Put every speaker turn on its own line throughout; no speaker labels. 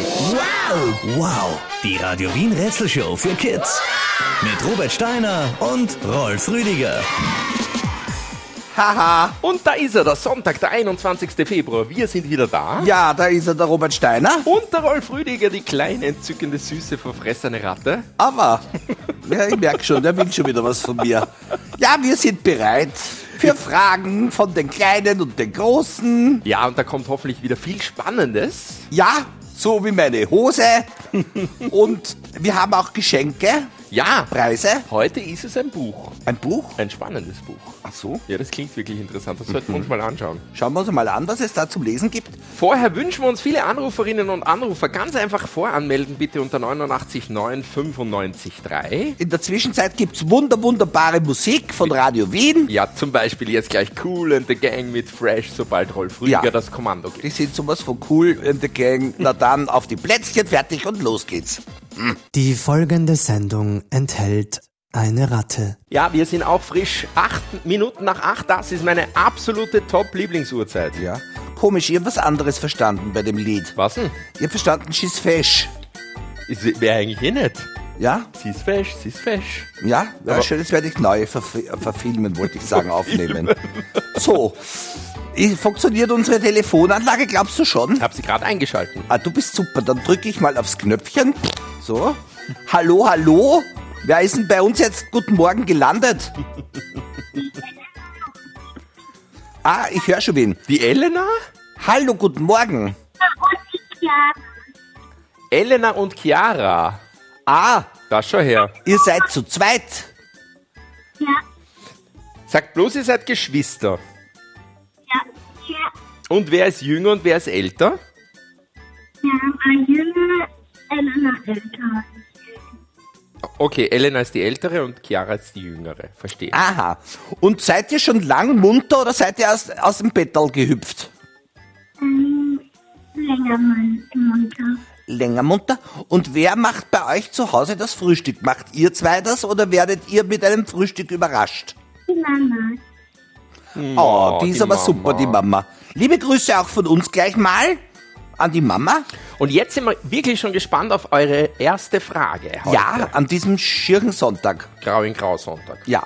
Wow, die Radio Wien Rätselshow für Kids. Mit Robert Steiner und Rolf Rüdiger.
Haha.
Und da ist er, der Sonntag, der 21. Februar. Wir sind wieder da.
Ja, da ist er, der Robert Steiner.
Und der Rolf Rüdiger, die kleine, entzückende, süße, verfressene Ratte.
Aber, ja, ich merke schon, der will schon wieder was von mir. Ja, wir sind bereit für Fragen von den Kleinen und den Großen.
Ja, und da kommt hoffentlich wieder viel Spannendes.
Ja, so wie meine Hose. Und wir haben auch Geschenke,
Ja,
Preise.
heute ist es ein Buch.
Ein Buch?
Ein spannendes Buch.
Ach so.
Ja, das klingt wirklich interessant. Das sollten wir uns mal anschauen.
Schauen wir uns mal an, was es da zum Lesen gibt.
Vorher wünschen wir uns viele Anruferinnen und Anrufer. Ganz einfach voranmelden, bitte unter 89 9 95 3.
In der Zwischenzeit gibt's wunderbare Musik von Radio Wien.
Ja, zum Beispiel jetzt gleich Cool and the Gang mit Fresh, sobald Rolf Rüdiger
Ja.
das Kommando gibt.
Die sind sowas von cool in the Gang. Na dann, auf die Plätzchen, fertig und los geht's.
Die folgende Sendung enthält eine Ratte.
Ja, wir sind auch frisch. 8 Minuten nach 8, das ist meine absolute Top-Lieblingsuhrzeit.
Ja. Komisch, ihr habt was anderes verstanden bei dem Lied.
Was denn?
Ihr habt verstanden, she's fesch.
Wäre eigentlich eh nicht.
Ja?
Sie ist fesch, sie ist fesch.
Ja? Ja,
Aber-
schön, das werde ich neu verfilmen, wollte ich sagen, aufnehmen. So. Funktioniert unsere Telefonanlage, glaubst du schon?
Ich habe sie gerade eingeschalten.
Ah, du bist super, dann drücke ich mal aufs Knöpfchen. So. Hallo, hallo? Wer ist denn bei uns jetzt guten Morgen gelandet? Ah, ich höre schon wen.
Die Elena?
Hallo, guten Morgen.
Elena und Chiara.
Ah,
Da schau her.
ihr seid zu zweit.
Sagt bloß, ihr seid Geschwister. Und wer ist jünger und wer ist älter? Okay, Elena ist die ältere und Chiara ist die jüngere. Verstehe.
Aha. Und seid ihr schon lang munter oder seid ihr aus dem Bettal gehüpft? Länger munter. Und wer macht bei euch zu Hause das Frühstück? Macht ihr zwei das oder werdet ihr mit einem Frühstück überrascht? Oh, die ist aber super, die Mama. Liebe Grüße auch von uns gleich mal an die Mama.
Und jetzt sind wir wirklich schon gespannt auf eure erste Frage heute.
Ja, an diesem schirchen Sonntag.
Grau in Grau Sonntag.
Ja.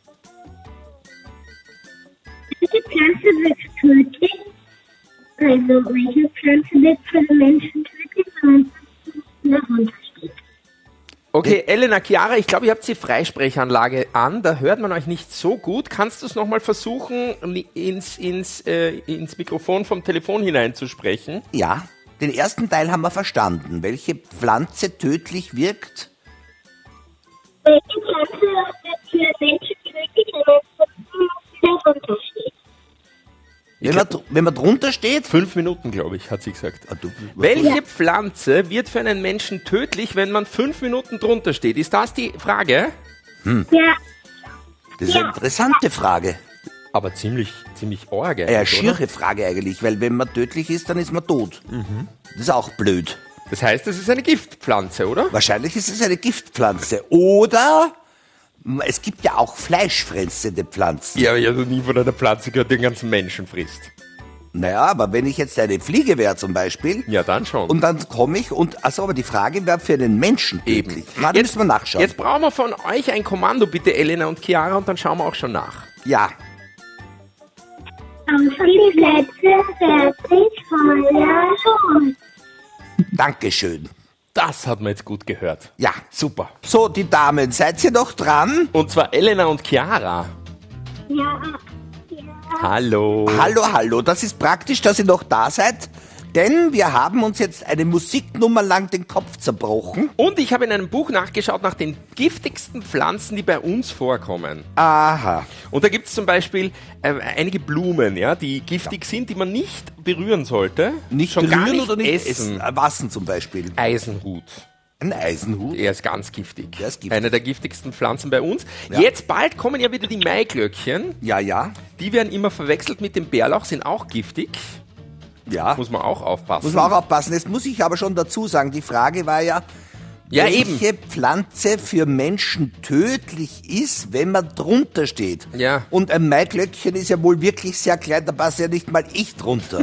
Welche Pflanze wird tödlich? Also, welche Pflanze wird für den Menschen tödlich, wenn man darunter steht?
Okay, Elena, Chiara, ich glaube, ihr habt die Freisprechanlage an. Da hört man euch nicht so gut. Kannst du es nochmal versuchen, ins Mikrofon vom Telefon hineinzusprechen?
Ja, den ersten Teil haben wir verstanden. Welche Pflanze tödlich wirkt?
Welche Pflanze wird für den Menschen tödlich, wenn man darunter steht?
Wenn man drunter steht?
5 Minuten, glaube ich, hat sie gesagt.
Ah, du-
Welche Pflanze wird für einen Menschen tödlich, wenn man 5 Minuten drunter steht? Ist das die Frage?
Ja,
Das ist eine interessante Frage.
Aber ziemlich arg
Eine
eigentlich, oder?
schiere Frage eigentlich, weil wenn man tödlich ist, dann ist man tot. Das ist auch blöd.
Das heißt, es ist eine Giftpflanze, oder?
Wahrscheinlich ist es eine Giftpflanze. Oder es gibt ja auch fleischfressende Pflanzen.
Ja, ich habe noch nie von einer Pflanze gehört, die den ganzen Menschen frisst.
Naja, aber wenn ich jetzt eine Fliege wäre zum Beispiel,
Ja, dann schon.
und dann komme ich und, also aber die Frage wäre für einen Menschen tödlich. Na, da müssen wir nachschauen.
Jetzt brauchen wir von euch ein Kommando, bitte, Elena und Chiara, und dann schauen wir auch schon nach.
Ja,
auf die Plätze, fertig, Feuer, schon.
Dankeschön.
Das hat man jetzt gut gehört.
Ja,
Super.
so die Damen, seid ihr noch dran?
Und zwar Elena und Chiara.
Ja,
Hallo.
Hallo, hallo, das ist praktisch, dass ihr noch da seid, denn wir haben uns jetzt eine Musiknummer lang den Kopf zerbrochen.
Und ich habe in einem Buch nachgeschaut nach den giftigsten Pflanzen, die bei uns vorkommen.
Aha.
Und da gibt es zum Beispiel einige Blumen, ja, die giftig sind, die man nicht berühren sollte.
Nicht
Schon gar
berühren
nicht
oder nicht
essen.
Was denn zum Beispiel?
Eisenhut.
Ein Eisenhut?
Er ist ganz giftig.
Der ist giftig.
Eine der giftigsten Pflanzen bei uns.
Ja.
Jetzt bald kommen ja wieder die Maiglöckchen.
Ja, ja.
Die werden immer verwechselt mit dem Bärlauch, sind auch giftig.
Ja.
Muss man auch aufpassen.
Muss man auch aufpassen. Jetzt muss ich aber schon dazu sagen, die Frage war ja,
Ja,
welche Pflanze für Menschen tödlich ist, wenn man drunter steht.
Ja.
Und ein Maiglöckchen ist ja wohl wirklich sehr klein, da passt ja nicht mal ich drunter.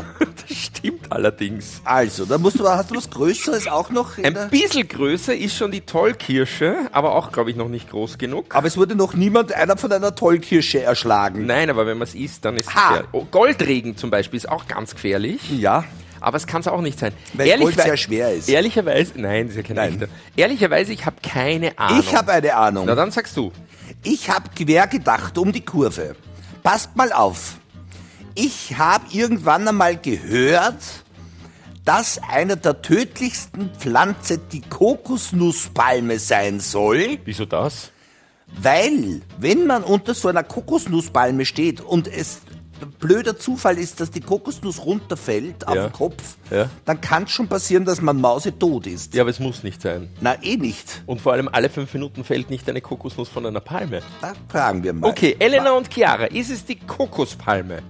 Stimmt allerdings.
Also, da hast du was Größeres auch noch?
Ein bisschen größer ist schon die Tollkirsche, aber auch, glaube ich, noch nicht groß genug.
Aber es wurde noch einer von einer Tollkirsche erschlagen.
Nein, aber wenn man es isst, dann ist es
Ha.
gefährlich. Oh, Goldregen zum Beispiel ist auch ganz gefährlich.
Ja,
Aber es kann es auch nicht sein.
weil Gold sehr schwer ist.
Ehrlicherweise, nein, das ist ja kein
Nein.
echter. Ehrlicherweise, ich habe keine Ahnung.
Ich habe eine Ahnung.
Na, dann sagst du.
Ich habe quer gedacht um die Kurve. Passt mal auf. Ich habe irgendwann einmal gehört, dass einer der tödlichsten Pflanze die Kokosnusspalme sein soll,
Wieso das?
weil, wenn man unter so einer Kokosnusspalme steht und es blöder Zufall ist, dass die Kokosnuss runterfällt auf
Ja.
den Kopf,
Ja.
dann kann es schon passieren, dass man mausetot ist.
Ja, aber es muss nicht sein.
Na, nicht.
Und vor allem alle 5 Minuten fällt nicht eine Kokosnuss von einer Palme.
Da fragen wir mal.
Okay, Elena und Chiara, ist es die Kokospalme?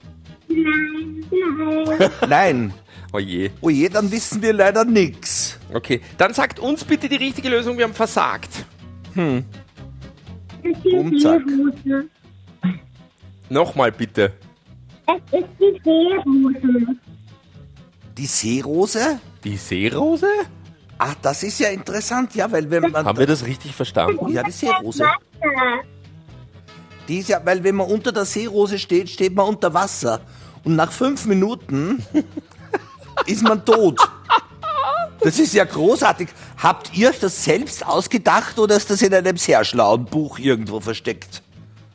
Nein.
Oh je.
Oh je, dann wissen wir leider nix.
Okay, dann sagt uns bitte die richtige Lösung, wir haben versagt.
Das ist die
Bumzack.
Seerose.
Nochmal bitte.
Es ist die Seerose.
Die Seerose?
Die Seerose?
Ach, das ist ja interessant, ja, weil wenn man...
Haben wir das richtig verstanden?
Ja, die Seerose.
Wasser.
Die ist ja, weil wenn man unter der Seerose steht, steht man unter Wasser. Und nach 5 Minuten ist man tot. Das ist ja großartig. Habt ihr euch das selbst ausgedacht oder ist das in einem sehr schlauen Buch irgendwo versteckt?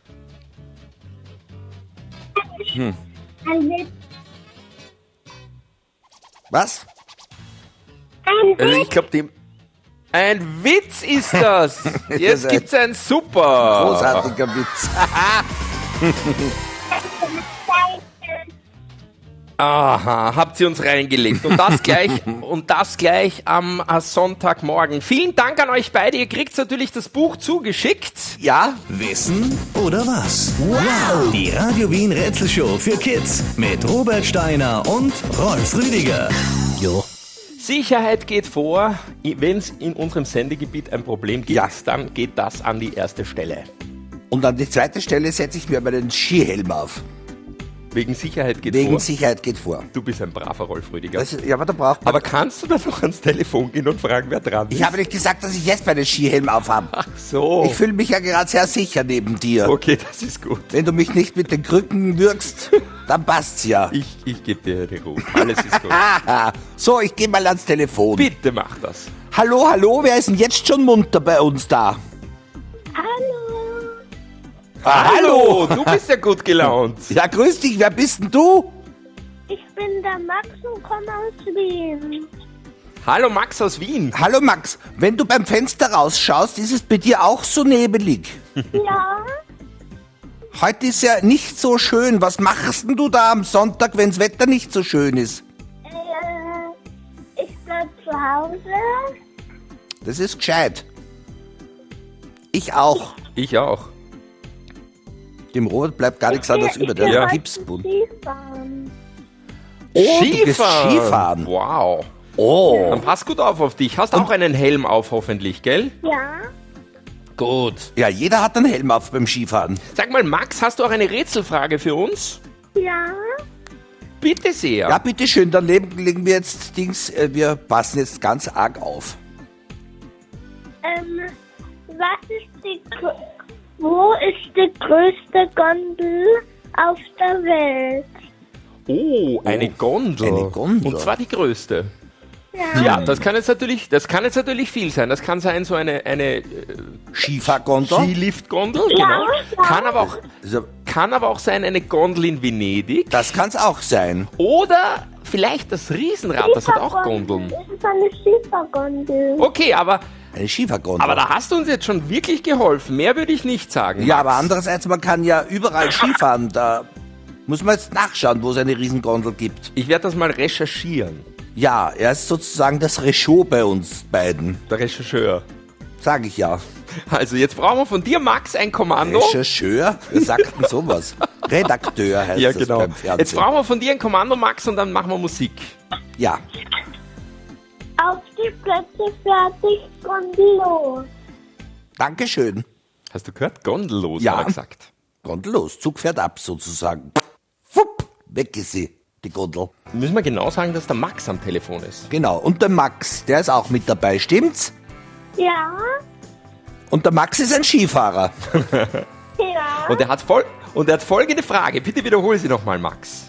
Ein Witz.
Was?
Ein
Also
Witz.
ich glaube, dem... Ein Witz ist das! Jetzt
ist
gibt's ein super!
Großartiger Witz.
Aha, habt ihr uns reingelegt. Und das gleich am Sonntagmorgen. Vielen Dank an euch beide. Ihr kriegt natürlich das Buch zugeschickt.
Ja,
Wissen oder was? Wow! Die Radio Wien Rätselshow für Kids mit Robert Steiner und Rolf Rüdiger. Jo.
Sicherheit geht vor. Wenn es in unserem Sendegebiet ein Problem gibt,
Ja.
dann geht das an die erste Stelle.
und an die zweite Stelle setze ich mir meinen Skihelm auf.
Wegen Sicherheit geht
Wegen
vor.
Sicherheit geht vor.
Du bist ein braver Rolf Rüdiger.
Ja, aber da braucht man...
Aber kannst du da noch ans Telefon gehen und fragen, wer dran ist?
Ich habe nicht gesagt, dass ich jetzt meinen Skihelm aufhabe.
Ach so.
Ich fühle mich ja gerade sehr sicher neben dir.
Okay, das ist gut.
Wenn du mich nicht mit den Krücken würgst, dann passt's ja.
Ich gebe dir eine Ruhe. Alles ist gut.
Haha. So, ich gehe mal ans Telefon.
Bitte mach das.
Hallo, wer ist denn jetzt schon munter bei uns da?
Hallo.
Hallo, du bist ja gut gelaunt.
Ja, grüß dich, wer bist denn du?
Ich bin der Max und komme aus Wien.
Hallo Max aus Wien.
Hallo Max, wenn du beim Fenster rausschaust, ist es bei dir auch so nebelig?
Ja.
Heute ist ja nicht so schön. Was machst denn du da am Sonntag, wenn's Wetter nicht so schön ist?
Ich bleib zu Hause.
Das ist gescheit. Ich auch.
Ich auch.
Dem Robert bleibt gar nichts anderes über, der
Ja.
hat Gipsbund.
Skifahren.
Oh, du gehst Skifahren.
Wow.
Oh.
Dann pass gut auf dich. Hast auch einen Helm auf, hoffentlich, gell?
Ja.
Gut.
Ja, jeder hat einen Helm auf beim Skifahren.
Sag mal, Max, hast du auch eine Rätselfrage für uns?
Ja.
Bitte sehr.
Ja, bitteschön, dann legen wir jetzt wir passen jetzt ganz arg auf.
Wo ist die größte Gondel auf der Welt?
Oh, eine Gondel.
Eine Gondel.
Und zwar die größte.
Ja.
Ja, das kann jetzt natürlich viel sein. Das kann sein so eine
Skifahrgondel?
Skiliftgondel, genau.
ja.
Kann aber auch sein eine Gondel in Venedig.
Das kann's auch sein.
Oder vielleicht das Riesenrad, das hat auch Gondeln.
Das ist eine Skifahrt-Gondel.
Okay, aber
Eine Skifahrgondel.
da hast du uns jetzt schon wirklich geholfen. Mehr würde ich nicht sagen.
Ja,
Max.
aber andererseits, man kann ja überall Skifahren. Da muss man jetzt nachschauen, wo es eine Riesengondel gibt.
Ich werde das mal recherchieren.
Ja, er ist sozusagen das Rechot bei uns beiden.
Der Rechercheur.
Sag ich ja.
Also jetzt brauchen wir von dir, Max, ein Kommando.
Rechercheur? Wer sagt denn sowas? Redakteur heißt
Ja,
das
genau.
beim Fernsehen.
Jetzt brauchen wir von dir ein Kommando, Max, und dann machen wir Musik.
Ja,
Auf die Plätze, fertig, Gondel los.
Dankeschön.
Hast du gehört? Gondellos,
Ja.
hat er gesagt.
Gondel los, Zug fährt ab sozusagen. Fupp, weg ist sie. die Gondel.
Müssen wir genau sagen, dass der Max am Telefon ist.
Genau, und der Max, der ist auch mit dabei, stimmt's?
Ja.
Und der Max ist ein Skifahrer.
Ja.
Und er hat folgende Frage. Bitte wiederhole sie nochmal, Max.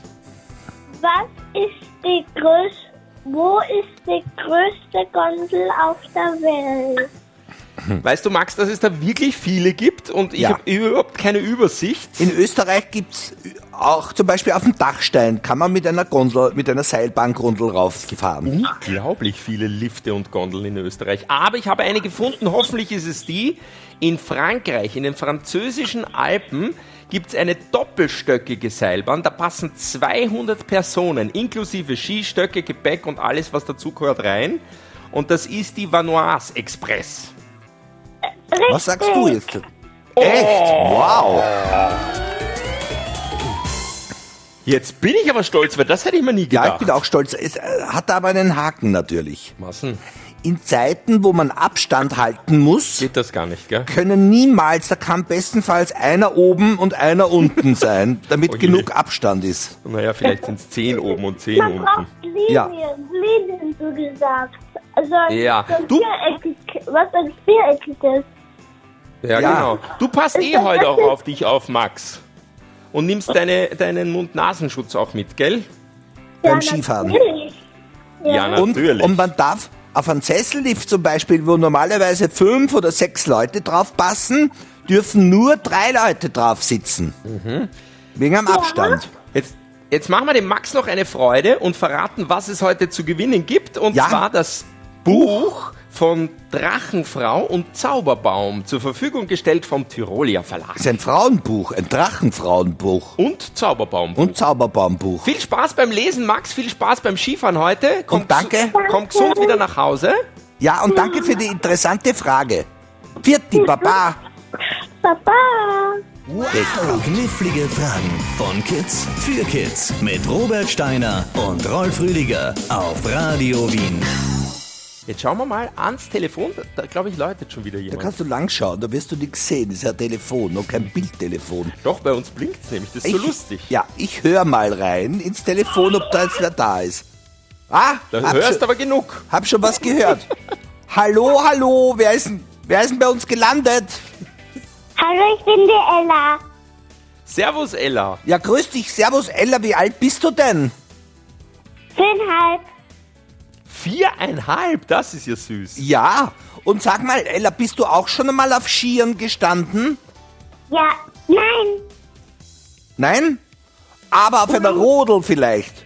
Wo ist die größte Gondel auf der Welt?
Weißt du, Max, dass es da wirklich viele gibt und ich
Ja.
habe überhaupt keine Übersicht.
In Österreich gibt's auch zum Beispiel auf dem Dachstein, kann man mit einer Seilbahngondel rauffahren.
Unglaublich viele Lifte und Gondeln in Österreich. Aber ich habe eine gefunden, hoffentlich ist es die. In Frankreich, in den französischen Alpen, gibt es eine doppelstöckige Seilbahn. Da passen 200 Personen, inklusive Skistöcke, Gepäck und alles, was dazugehört, rein. Und das ist die Vanoise Express.
Was sagst du jetzt? Echt? Wow.
Jetzt bin ich aber stolz, weil das hätte ich mir nie gedacht.
Ja, ich bin auch stolz. Es hat aber einen Haken natürlich.
Was denn?
In Zeiten, wo man Abstand halten muss,
Geht das gar nicht, gell?
da kann bestenfalls einer oben und einer unten sein, damit
Oh je.
genug Abstand ist.
Naja, vielleicht sind es 10 oben und 10
Man
unten.
braucht Linien,
Ja.
Linien, so gesagt. Also
Ja,
so
du-
was ein Viereckiges.
Ja,
Ja.
genau. Du passt heute auch auf dich auf, Max. Und nimmst deinen Mund-Nasenschutz auch mit, gell?
Beim Skifahren.
Natürlich.
Ja,
Und
natürlich.
man darf auf einen Sessellift zum Beispiel, wo normalerweise 5 oder 6 Leute drauf passen, dürfen nur 3 Leute drauf sitzen. Wegen am Abstand.
Jetzt machen wir dem Max noch eine Freude und verraten, was es heute zu gewinnen gibt. Und
Ja.
zwar das Buch von Drachenfrau und Zauberbaum, zur Verfügung gestellt vom Tyrolia Verlag.
Das ist ein Frauenbuch, ein Drachenfrauenbuch
Und Zauberbaum.
und Zauberbaumbuch.
Viel Spaß beim Lesen, Max. Viel Spaß beim Skifahren heute.
Und danke.
Komm gesund wieder nach Hause.
Ja, und danke für die interessante Frage. Vierte Baba.
Papa.
Wow. Knifflige Fragen von Kids für Kids mit Robert Steiner und Rolf Rüdiger auf Radio Wien.
Jetzt schauen wir mal ans Telefon. Da glaube ich, läutet schon wieder
Da
jemand.
kannst du lang schauen, da wirst du nichts sehen. Das ist ja ein Telefon und kein Bildtelefon.
Doch, bei uns blinkt es nämlich. Das ist so lustig.
Ja, ich höre mal rein ins Telefon, ob da jetzt wer da ist. Ah,
Da
hab
hörst
schon,
aber genug.
hab schon was gehört. Hallo, wer ist denn bei uns gelandet?
Hallo, ich bin die Ella.
Servus, Ella.
Ja, grüß dich, servus Ella, wie alt bist du denn?
5,5.
4,5, das ist ja süß.
Ja, und sag mal, Ella, bist du auch schon einmal auf Skiern gestanden?
Ja, nein.
Nein? Aber auf einer Rodel vielleicht.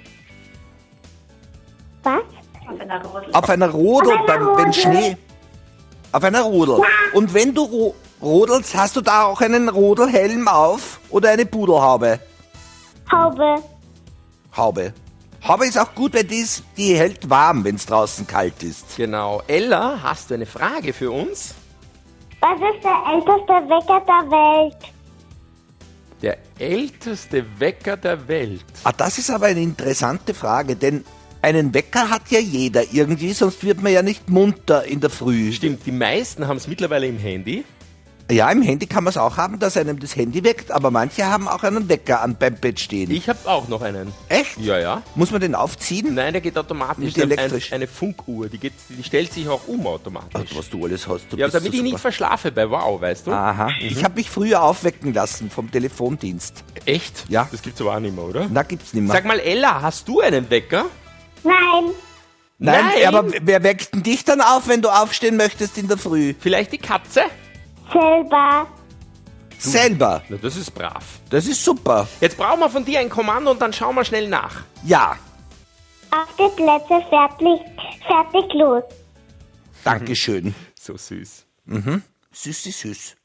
Was?
Auf einer Rodel,
Auf einer
wenn
Rodel.
Schnee. Auf einer Rodel. Und wenn du rodelst, hast du da auch einen Rodelhelm auf oder eine Pudelhaube?
Haube.
Haube. Haube ist auch gut, weil die hält warm, wenn es draußen kalt ist.
Genau. Ella, hast du eine Frage für uns?
Was ist der älteste Wecker der Welt?
Der älteste Wecker der Welt.
Ah, das ist aber eine interessante Frage, denn einen Wecker hat ja jeder irgendwie, sonst wird man ja nicht munter in der Früh.
Stimmt, die meisten haben es mittlerweile im Handy.
Ja, im Handy kann man es auch haben, dass einem das Handy weckt, aber manche haben auch einen Wecker beim Bett stehen.
Ich habe auch noch einen.
Echt?
Ja, ja.
Muss man den aufziehen?
Nein, der geht automatisch.
Nicht elektrisch.
Eine Funkuhr, die stellt sich auch um automatisch.
Ach, was du alles hast. Du
Ja,
bist
damit
so
ich nicht
super.
verschlafe bei Wow, weißt du?
Aha. Ich habe mich früher aufwecken lassen vom Telefondienst.
Echt?
Ja.
Das gibt's aber auch nicht mehr, oder?
Na, gibt's nicht mehr.
Sag mal, Ella, hast du einen Wecker?
Nein.
Nein,
Nein.
aber wer weckt denn dich dann auf, wenn du aufstehen möchtest in der Früh?
Vielleicht die Katze?
Selber.
Selber.
Na, das ist brav.
Das ist super.
Jetzt brauchen wir von dir ein Kommando und dann schauen wir schnell nach.
Ja,
Auf die Plätze, fertig, los.
Dankeschön.
So süß.
Süß.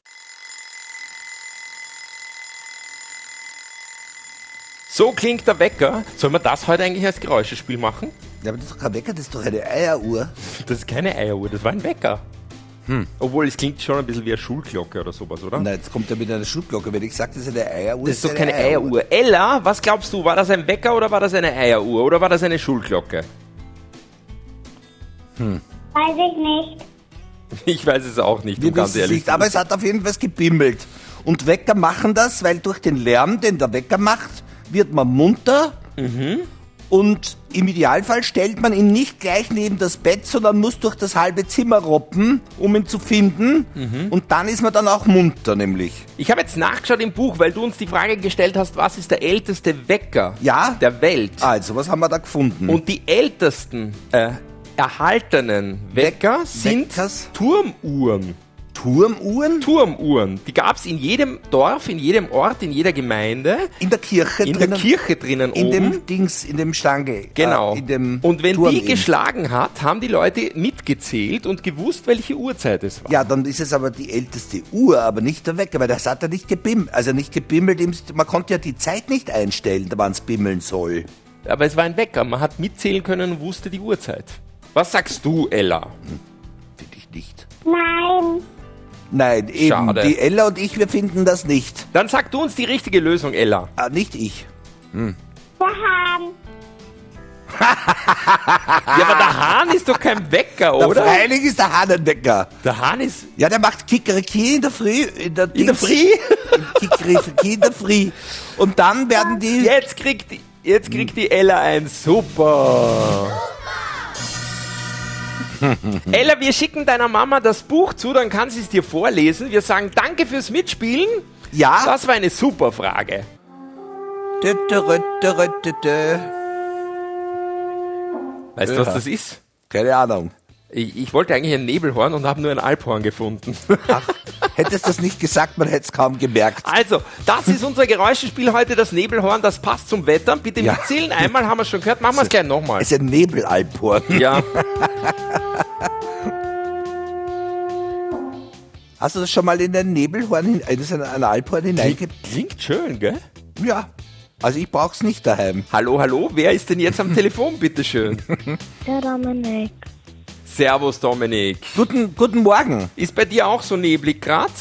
So klingt der Wecker. Sollen wir das heute eigentlich als Geräuschespiel machen?
Ja, aber das ist doch kein Wecker, das ist doch eine Eieruhr.
Das ist keine Eieruhr, das war ein Wecker. Obwohl, es klingt schon ein bisschen wie eine Schulglocke oder sowas, oder?
Na, jetzt kommt er mit einer Schulglocke. Wenn ich sage, das ist eine Eieruhr,
Das ist doch keine Eieruhr. Ella, was glaubst du, war das ein Wecker oder war das eine Eieruhr oder war das eine Schulglocke?
Weiß ich nicht.
Ich weiß es auch nicht,
Wir
um ganz
wissen es
ehrlich
nicht,
zu
aber
sein.
es hat auf jeden Fall gebimmelt. Und Wecker machen das, weil durch den Lärm, den der Wecker macht, wird man munter Und im Idealfall stellt man ihn nicht gleich neben das Bett, sondern muss durch das halbe Zimmer robben, um ihn zu finden. Und dann ist man dann auch munter, nämlich.
Ich habe jetzt nachgeschaut im Buch, weil du uns die Frage gestellt hast, was ist der älteste Wecker der Welt?
Also, was haben wir da gefunden?
Und die ältesten erhaltenen Wecker sind Turmuhren.
Turmuhren?
Turmuhren. Die gab es in jedem Dorf, in jedem Ort, in jeder Gemeinde.
In der Kirche
in
drinnen?
Der Kirche drinnen
in
oben.
In dem Stange.
Genau.
In dem
und wenn
Turm
die
eben
geschlagen hat, haben die Leute mitgezählt und gewusst, welche Uhrzeit es war.
Ja, dann ist es aber die älteste Uhr, aber nicht der Wecker, weil das hat er nicht gebimmelt. Also nicht gebimmelt, man konnte ja die Zeit nicht einstellen, wann es bimmeln soll.
Aber es war ein Wecker, man hat mitzählen können und wusste die Uhrzeit. Was sagst du, Ella?
Finde ich nicht.
Nein,
eben.
Schade.
Die Ella und ich, wir finden das nicht.
Dann sag du uns die richtige Lösung, Ella.
Nicht ich.
der Hahn.
Ja, aber der Hahn ist doch kein Wecker, oder?
Freilich ist der Hahn ein Wecker.
Der Hahn ist...
Ja, der macht Kikeriki in der Früh.
In der Früh?
Kikeriki in der Früh. Und dann werden die...
Jetzt kriegt die Ella ein Super. Ella, wir schicken deiner Mama das Buch zu, dann kann sie es dir vorlesen. Wir sagen danke fürs Mitspielen.
Ja.
Das war eine super Frage. Weißt du, was das ist?
Keine Ahnung.
Ich wollte eigentlich ein Nebelhorn und habe nur ein Alphorn gefunden.
Ach, hättest du das nicht gesagt, man hätte es kaum gemerkt.
Also, das ist unser Geräuschespiel heute, das Nebelhorn, das passt zum Wetter. Bitte mitzählen, einmal haben wir es schon gehört, machen wir es gleich nochmal.
Es ist ein Nebelalphorn.
Ja.
Hast du das schon mal in ein Nebelhorn, ein Alphorn hineingegeben?
Klingt schön, gell?
Ja. Also ich brauch's nicht daheim.
Hallo, wer ist denn jetzt am Telefon, bitteschön?
Der Dominik.
Servus, Dominik.
Guten Morgen.
Ist bei dir auch so neblig grad?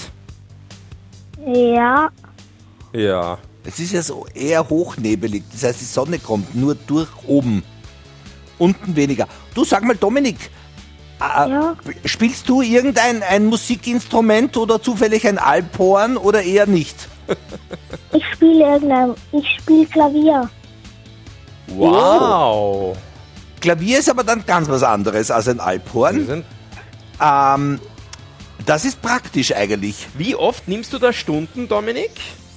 Ja,
Ja.
Es ist ja so eher hochnebelig. Das heißt, die Sonne kommt nur durch oben. Unten weniger. Du, sag mal, Dominik,
ja.
spielst du ein Musikinstrument oder zufällig ein Alphorn oder eher nicht?
Ich spiele Klavier.
Wow.
Klavier ist aber dann ganz was anderes als ein Alphorn. Das ist praktisch eigentlich.
Wie oft nimmst du da Stunden, Dominik?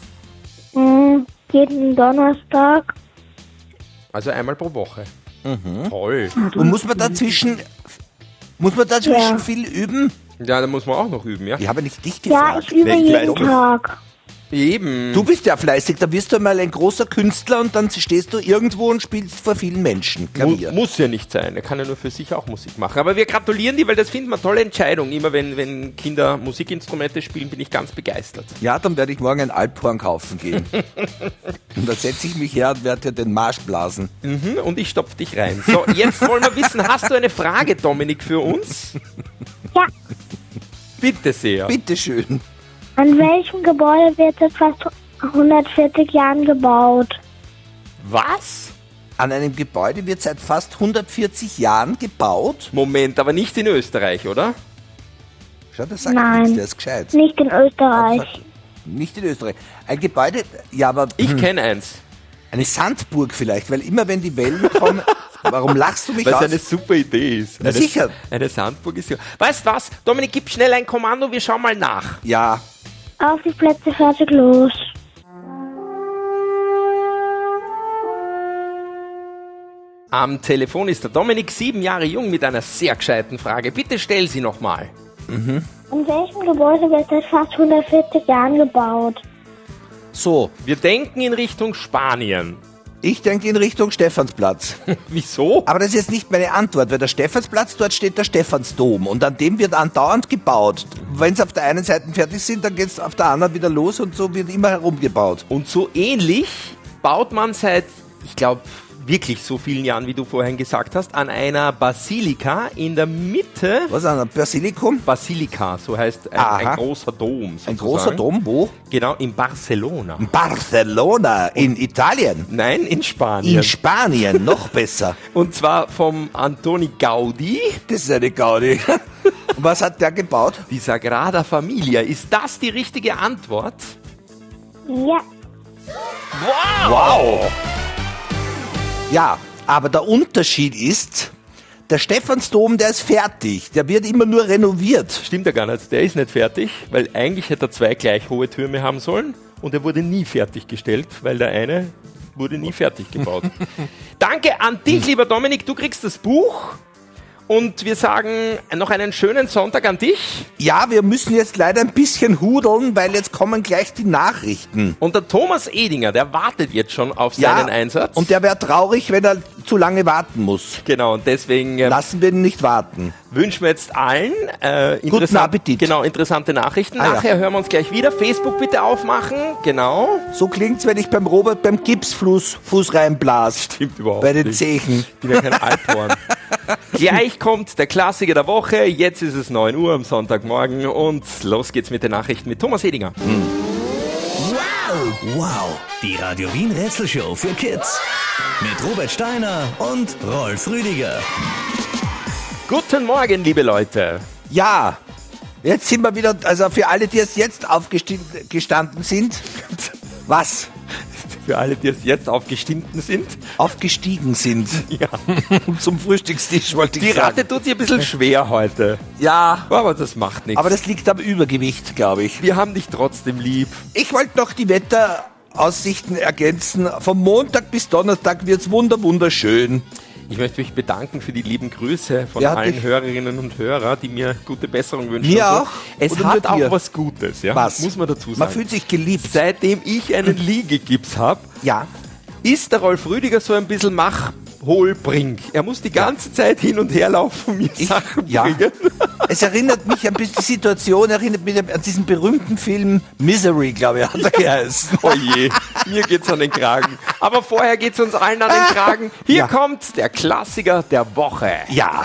Jeden Donnerstag.
Also einmal pro Woche. Toll.
Und muss man dazwischen
Ja.
viel üben?
Ja, da muss man auch noch üben, ja?
Ich habe nicht dich
Ja,
gefragt.
ich übe
Ich
jeden
weiß.
Tag.
Eben.
Du bist ja fleißig, da wirst du mal ein großer Künstler und dann stehst du irgendwo und spielst vor vielen Menschen Klavier.
Muss ja nicht sein, er kann ja nur für sich auch Musik machen. Aber wir gratulieren dir, weil das finden wir eine tolle Entscheidung. Immer wenn Kinder Musikinstrumente spielen, bin ich ganz begeistert.
Ja, dann werde ich morgen ein Alphorn kaufen gehen. Und dann setze ich mich her und werde dir den Marsch blasen.
Und ich stopf dich rein. So, jetzt wollen wir wissen, hast du eine Frage, Dominik, für uns?
Ja.
Bitte sehr.
Bitteschön.
An welchem Gebäude wird seit fast 140 Jahren gebaut?
Was?
An einem Gebäude wird seit fast 140 Jahren gebaut.
Moment, aber nicht in Österreich, oder?
Schau, das sagt
Nein.
nichts, der ist gescheit.
Nicht in Österreich.
Nicht in Österreich. Ein Gebäude, ja, aber
Ich kenne eins.
eine Sandburg vielleicht, weil immer wenn die Wellen kommen, warum lachst du mich
Weil es
aus?
eine super Idee ist.
Na sicher.
Eine Sandburg ist ja. Weißt was? Dominik, gib schnell ein Kommando, wir schauen mal nach.
Ja,
Auf die Plätze, fertig, los.
Am Telefon ist der Dominik, 7 Jahre jung, mit einer sehr gescheiten Frage. Bitte stell sie nochmal.
An welchem Gebäude wird seit fast 140 Jahren gebaut?
so.
Wir denken in Richtung Spanien.
Ich denke in Richtung Stephansplatz.
Wieso?
Aber das ist jetzt nicht meine Antwort, weil der Stephansplatz, dort steht der Stephansdom und an dem wird andauernd gebaut. Wenn es auf der einen Seite fertig sind, dann geht es auf der anderen wieder los und so wird immer herumgebaut.
Und so ähnlich baut man seit, ich glaube, wirklich so vielen Jahren, wie du vorhin gesagt hast, an einer Basilika in der Mitte.
Was, ein Basilikum?
Basilika, so heißt
Aha.
ein großer Dom.
Ein
sozusagen.
großer Dom, wo?
Genau, in Barcelona.
Barcelona, in Italien.
Nein, in Spanien.
In Spanien, noch besser.
Und zwar vom Antoni Gaudi,
Das ist eine Gaudi. Und was hat der gebaut?
die Sagrada Familia. Ist das die richtige Antwort?
Ja.
Wow!
Ja, Aber der Unterschied ist, der Stephansdom, der ist fertig. Der wird immer nur renoviert.
Stimmt ja gar nicht, der ist nicht fertig, weil eigentlich hätte er 2 gleich hohe Türme haben sollen und er wurde nie fertiggestellt, weil der eine wurde nie fertig gebaut. Danke an dich, lieber Dominik, du kriegst das Buch. Und wir sagen noch einen schönen Sonntag an dich.
Ja, wir müssen jetzt leider ein bisschen hudeln, weil jetzt kommen gleich die Nachrichten.
Und der Thomas Edinger, der wartet jetzt schon auf seinen Einsatz.
Und der wäre traurig, wenn er zu lange warten muss.
Genau, und deswegen
lassen wir ihn nicht warten.
Wünschen wir jetzt allen
guten Appetit.
Genau, interessante Nachrichten. Nachher hören wir uns gleich wieder. Facebook bitte aufmachen. Genau.
So klingt's, wenn ich beim Robert beim Gipsfuß reinblas.
Stimmt überhaupt
bei den
nicht.
Zehen.
Ich bin ja kein Alphorn. Gleich kommt der Klassiker der Woche. Jetzt ist es 9 Uhr am Sonntagmorgen und los geht's mit den Nachrichten mit Thomas Edinger.
Wow, die Radio Wien Rätselshow für Kids. Mit Robert Steiner und Rolf Rüdiger.
Guten Morgen, liebe Leute.
Ja, jetzt sind wir wieder, also für alle, die es jetzt aufgestanden sind. Was?
Für alle, die es jetzt aufgestiegen sind.
Aufgestiegen sind.
Ja.
Zum Frühstückstisch wollte ich
Die
sagen.
Ratte tut sich ein bisschen schwer heute.
Ja.
Aber das macht nichts.
Aber das liegt am Übergewicht, glaube ich.
Wir haben dich trotzdem lieb.
Ich wollte noch die Wetteraussichten ergänzen. Vom Montag bis Donnerstag wird's wunderschön.
Ich möchte mich bedanken für die lieben Grüße von
Ja,
allen
dich-
Hörerinnen und Hörern, die mir gute Besserung wünschen.
Mir
und so.
auch.
Es
Oder
hat
nur
auch
dir?
was Gutes, ja?
Was?
Muss man dazu sagen.
Man fühlt sich geliebt.
Seitdem ich einen Liegegips habe,
Ja.
ist der Rolf Rüdiger so ein bisschen Mach-Hol-Bring. Er muss die ganze Zeit hin und her laufen und mir Sachen bringen.
Es erinnert mich ein bisschen, die Situation erinnert mich an diesen berühmten Film Misery, glaube ich, hat er geheißen.
Oh je, mir geht's an den Kragen. Aber vorher geht's uns allen an den Kragen. Hier
Ja.
kommt der Klassiker der Woche.
Ja.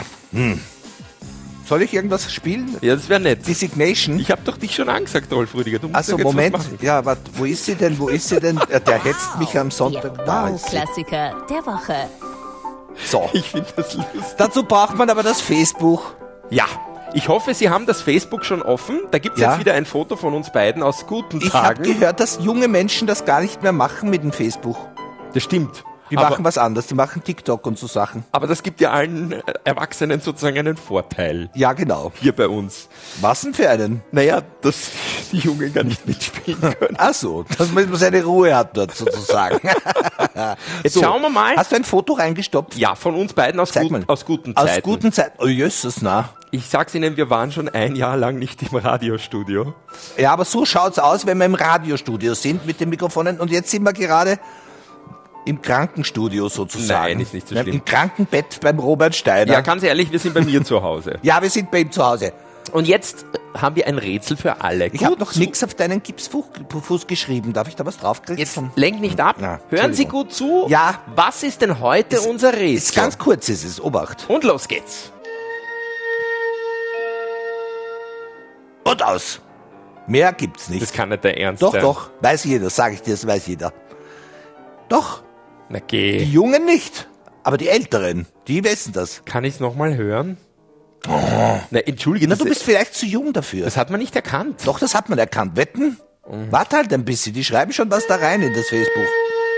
Soll ich irgendwas spielen?
Ja, das wäre nett.
Designation?
Ich habe doch dich schon angesagt, Rolf Rüdiger. Du musst
Achso,
doch jetzt
Moment.
was machen.
Ja, warte, wo ist sie denn? Der hetzt mich am Sonntag. Da ist sie.
Klassiker der Woche.
So.
Ich finde das lustig.
Dazu braucht man aber das Facebook.
Ja, ich hoffe, Sie haben das Facebook schon offen. Da gibt's
Ja.
jetzt wieder ein Foto von uns beiden aus guten
Ich habe
Tagen.
gehört, dass junge Menschen das gar nicht mehr machen mit dem Facebook.
Das stimmt.
Die
aber,
machen was anderes. Die machen TikTok und so Sachen.
aber das gibt ja allen Erwachsenen sozusagen einen Vorteil.
Ja, genau.
Hier bei uns.
Was denn für einen?
Naja, dass die Jungen gar nicht mitspielen können.
Ach so, dass man seine Ruhe hat dort sozusagen.
Jetzt schauen wir mal.
Hast du ein Foto reingestopft?
Ja, von uns beiden aus,
Zeig mal.
aus guten
Aus
Zeiten.
guten Zeiten. Oh, jösses, na.
Ich sag's Ihnen, wir waren schon ein Jahr lang nicht im Radiostudio.
Ja, aber so schaut's aus, wenn wir im Radiostudio sind mit den Mikrofonen. Und jetzt sind wir gerade im Krankenstudio sozusagen.
Nein, ist nicht so schlimm.
Im Krankenbett beim Robert Steiner.
Ja, ganz ehrlich, wir sind bei mir zu Hause.
Ja, wir sind bei ihm zu Hause.
Und jetzt haben wir ein Rätsel für alle.
Ich habe noch nichts auf deinen Gipsfuß geschrieben. Darf ich da was draufkriegen?
Jetzt lenk nicht ab.
Na,
Hören Sie
Entschuldigung.
gut zu.
Ja.
Was ist denn heute unser Rätsel?
Ist ganz kurz ist es. Obacht.
Und los geht's.
Und aus. Mehr gibt's nicht.
Das kann nicht der Ernst
Doch,
sein.
doch. Weiß jeder, sage ich dir, das weiß jeder. Doch.
Na
Die
geh.
Jungen nicht. Aber die Älteren, die wissen das.
Kann ich's nochmal hören? Na, entschuldige,
Na,
das,
du bist vielleicht zu jung dafür.
das hat man nicht erkannt.
Doch, das hat man erkannt. Wetten? Warte halt ein bisschen. Die schreiben schon was da rein in das Facebook.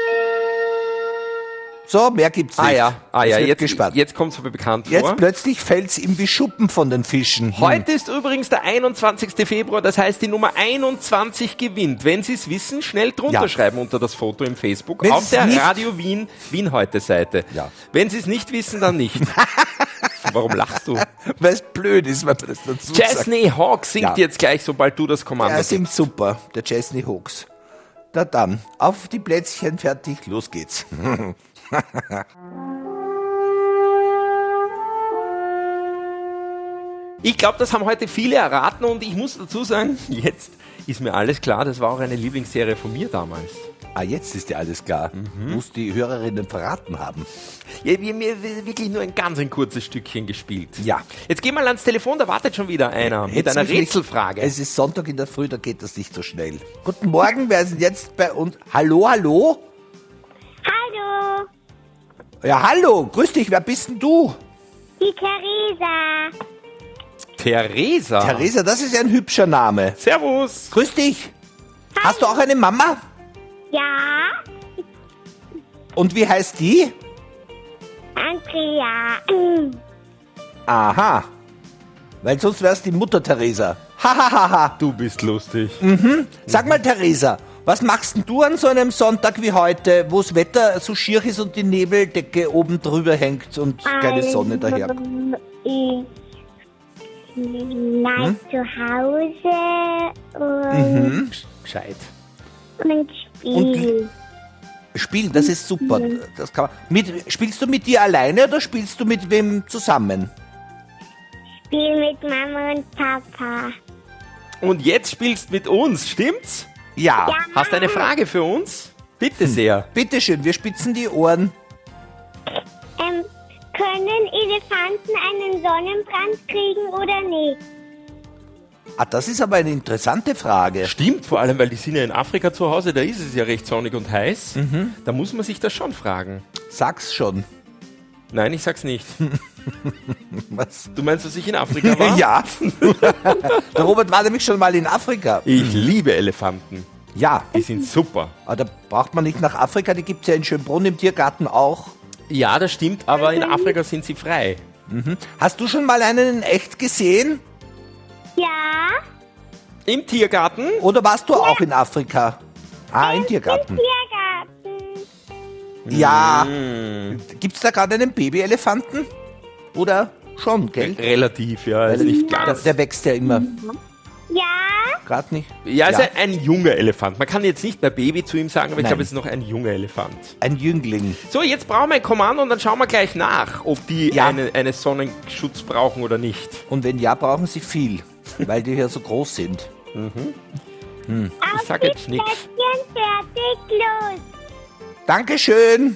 So, mehr gibt's nicht. Es wird
jetzt,
gespannt.
jetzt kommt's mir bekannt
Jetzt
vor.
plötzlich fällt's ihm wie Schuppen von den Fischen.
Heute ist übrigens der 21. Februar, das heißt, die Nummer 21 gewinnt. Wenn Sie es wissen, schnell drunter
Ja.
schreiben unter das Foto im Facebook
Wenn
auf
Sie's
der
nicht-
Radio Wien heute Seite.
Ja.
Wenn Sie es nicht wissen, dann nicht. Warum lachst du?
Weil es blöd ist, wenn man das dazu sagt.
Chesney Hawk singt
Ja.
jetzt gleich, sobald du das Kommando
Er
gibst.
singt super, der Chesney Hawks. Da dann, auf die Plätzchen, fertig, los geht's.
Ich glaube, das haben heute viele erraten und ich muss dazu sagen, jetzt ist mir alles klar, das war auch eine Lieblingsserie von mir damals.
Ah, jetzt ist dir alles klar. Muss die Hörerinnen verraten haben.
Ja, wir haben wirklich nur ein ganz kurzes Stückchen gespielt.
Ja.
Jetzt geh mal ans Telefon, da wartet schon wieder einer mit
Jetzt
einer
mich nicht-
Rätselfrage.
Es ist Sonntag in der Früh, da geht das nicht so schnell. Guten Morgen, wer ist jetzt bei uns? Hallo, hallo?
Hallo,
Ja, hallo, grüß dich, wer bist denn du?
die Theresa.
Theresa.
Theresa, das ist ja ein hübscher Name.
Servus.
Grüß dich. Hast du auch eine Mama?
Ja,
Und wie heißt die?
Andrea.
Aha. Weil sonst wär's die Mutter Theresa. Hahaha.
Du bist lustig.
Sag mal, Theresa, was machst denn du an so einem Sonntag wie heute, wo das Wetter so schier ist und die Nebeldecke oben drüber hängt und keine Sonne daher?
Ich bleib zu Hause und,
Gescheit.
und spiele.
Spielen, das ist super. Das kann man. Spielst du mit dir alleine oder spielst du mit wem zusammen?
Spiel mit Mama und Papa.
Und jetzt spielst mit uns, stimmt's?
Ja.
Hast du eine Frage für uns? Bitte sehr.
Bitteschön, wir spitzen die Ohren.
Können Elefanten einen Sonnenbrand kriegen oder nicht?
Ah, das ist aber eine interessante Frage.
Stimmt, vor allem, weil die sind ja in Afrika zu Hause, da ist es ja recht sonnig und heiß. Da muss man sich das schon fragen.
Sag's schon.
Nein, ich sag's nicht.
Was?
Du meinst, dass ich in Afrika war?
Ja. Der Robert war nämlich schon mal in Afrika.
Ich liebe Elefanten.
Ja.
Die sind super.
Aber da braucht man nicht nach Afrika, die gibt's ja in Schönbrunn im Tiergarten auch.
Ja, das stimmt, aber in Afrika sind sie frei.
Hast du schon mal einen in echt gesehen?
Ja,
Im Tiergarten?
Oder warst du auch in Afrika? Ah, im Tiergarten.
Tiergarten.
Ja. Gibt's da gerade einen Babyelefanten? Oder schon, gell?
Relativ, ja, ist nicht ganz.
Der wächst ja immer.
Ja,
Gerade nicht.
Ja, ist ein junger Elefant. Man kann jetzt nicht mehr Baby zu ihm sagen, aber ich
Nein.
glaube, es ist noch ein junger Elefant.
Ein Jüngling.
So, jetzt brauchen wir ein Kommando und dann schauen wir gleich nach, ob die
Ja.
einen Sonnenschutz brauchen oder nicht.
Und wenn ja, brauchen sie viel, weil die ja so groß sind.
Ich sag jetzt nichts.
Plätzchen, fertig, los.
Dankeschön.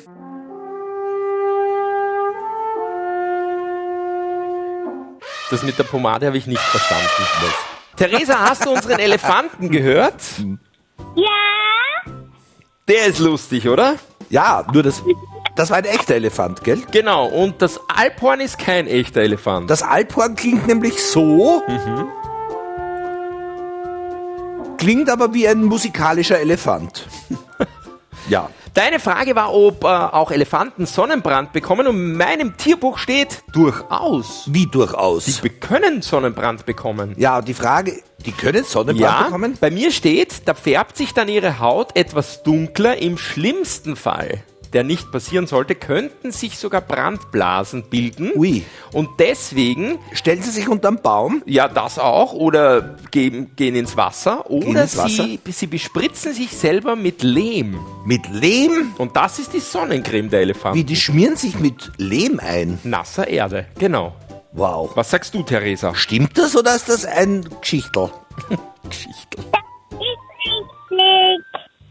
Das mit der Pomade habe ich nicht verstanden. Theresa, hast du unseren Elefanten gehört?
Ja,
Der ist lustig, oder?
Ja, nur das war ein echter Elefant, gell?
Genau, und das Alphorn ist kein echter Elefant.
Das Alphorn klingt nämlich so. Klingt aber wie ein musikalischer Elefant. Ja.
Deine Frage war, ob auch Elefanten Sonnenbrand bekommen, und in meinem Tierbuch steht durchaus.
Wie durchaus.
Die können Sonnenbrand bekommen.
Ja, die Frage, die können Sonnenbrand bekommen?
Bei mir steht, da färbt sich dann ihre Haut etwas dunkler. Im schlimmsten Fall, der nicht passieren sollte, könnten sich sogar Brandblasen bilden.
Ui.
Und deswegen,
Stellen sie sich unterm Baum?
ja, das auch, oder gehen ins Wasser, oder
ins Wasser?
sie bespritzen sich selber mit Lehm.
Mit Lehm?
Und das ist die Sonnencreme der Elefanten.
Wie, die schmieren sich mit Lehm ein?
Nasser Erde, genau.
Wow.
Was sagst du, Theresa?
Stimmt das oder ist das ein Geschichtel?
Geschichte.
ist richtig.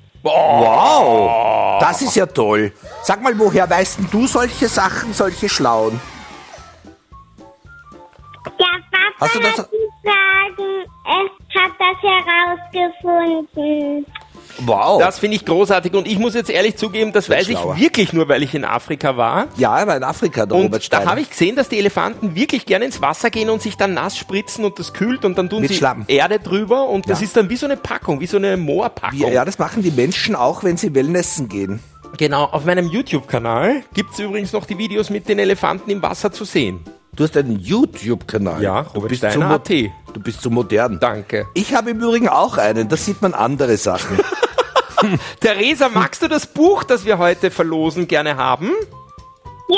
Wow. Das ist ja toll. Sag mal, woher weißt denn du solche Sachen, solche Schlauen?
Der Papa
Hast du das-
hat gesagt, er hat das herausgefunden.
Wow.
Das finde ich großartig, und ich muss jetzt ehrlich zugeben, das weiß
schlauer.
ich wirklich nur, weil ich in Afrika war.
ja, er war in Afrika, der Robert
Und
Steiner.
da habe ich gesehen, dass die Elefanten wirklich gerne ins Wasser gehen und sich dann nass spritzen und das kühlt, und dann tun
Mit
sie
Schlamm.
Erde drüber, und das
Ja.
ist dann wie so eine Packung, wie so eine Moorpackung.
Ja, das machen die Menschen auch, wenn sie Wellnessen gehen.
Genau, auf meinem YouTube-Kanal gibt es übrigens noch die Videos mit den Elefanten im Wasser zu sehen.
Du hast einen YouTube-Kanal.
Ja,
du
Robert
bist, zu
Steiner
mo-
AT.
du bist zu modern.
Danke.
Ich habe im Übrigen auch einen, da sieht man andere Sachen.
Theresa, magst du das Buch, das wir heute verlosen, gerne haben?
Ja,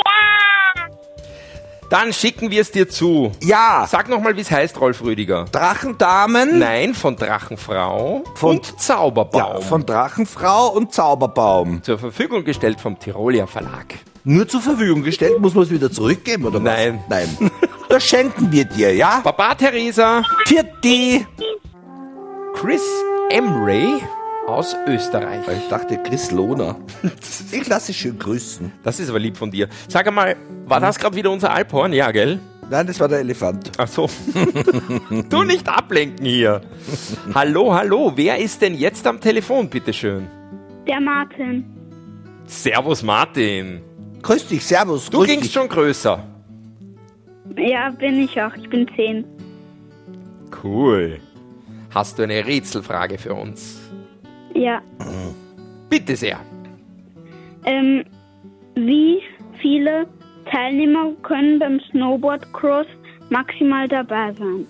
Dann schicken wir es dir zu.
Ja,
Sag nochmal, wie es heißt, Rolf Rüdiger.
Drachendamen.
Nein, von Drachenfrau
Von-
und Zauberbaum.
Ja, von Drachenfrau und Zauberbaum.
Zur Verfügung gestellt vom Tiroler Verlag.
Nur zur Verfügung gestellt, muss man es wieder zurückgeben, oder
Nein.
was? Nein. Das schenken wir dir, ja?
Baba Theresa.
Pfiat.
Chris Emray aus Österreich.
Ich dachte Chris Lohner. Ich lasse dich schön grüßen.
Das ist aber lieb von dir. Sag einmal, war das gerade wieder unser Alphorn? Ja, gell?
Nein, das war der Elefant.
Ach so. Du nicht ablenken hier. Hallo, hallo. Wer ist denn jetzt am Telefon, bitteschön?
Der Martin.
Servus, Martin.
Grüß dich, servus.
Du
grüß
gingst
dich.
schon größer.
Ja, bin ich auch. Ich bin 10.
Cool. Hast du eine Rätselfrage für uns?
Ja.
Bitte sehr.
Wie viele Teilnehmer können beim Snowboard-Cross maximal dabei sein?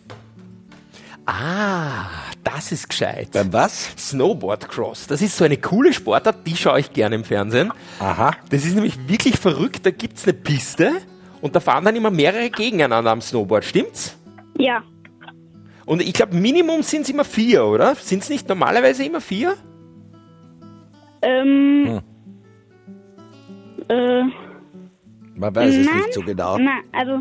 Ah, das ist gescheit.
Beim was?
Snowboard-Cross. Das ist so eine coole Sportart, die schaue ich gerne im Fernsehen.
Aha.
Das ist nämlich wirklich verrückt. Da gibt's eine Piste und da fahren dann immer mehrere gegeneinander am Snowboard. Stimmt's?
Ja.
Und ich glaube, Minimum sind es immer 4, oder? Sind es nicht normalerweise immer 4?
Man weiß es nicht so genau.
Nein, also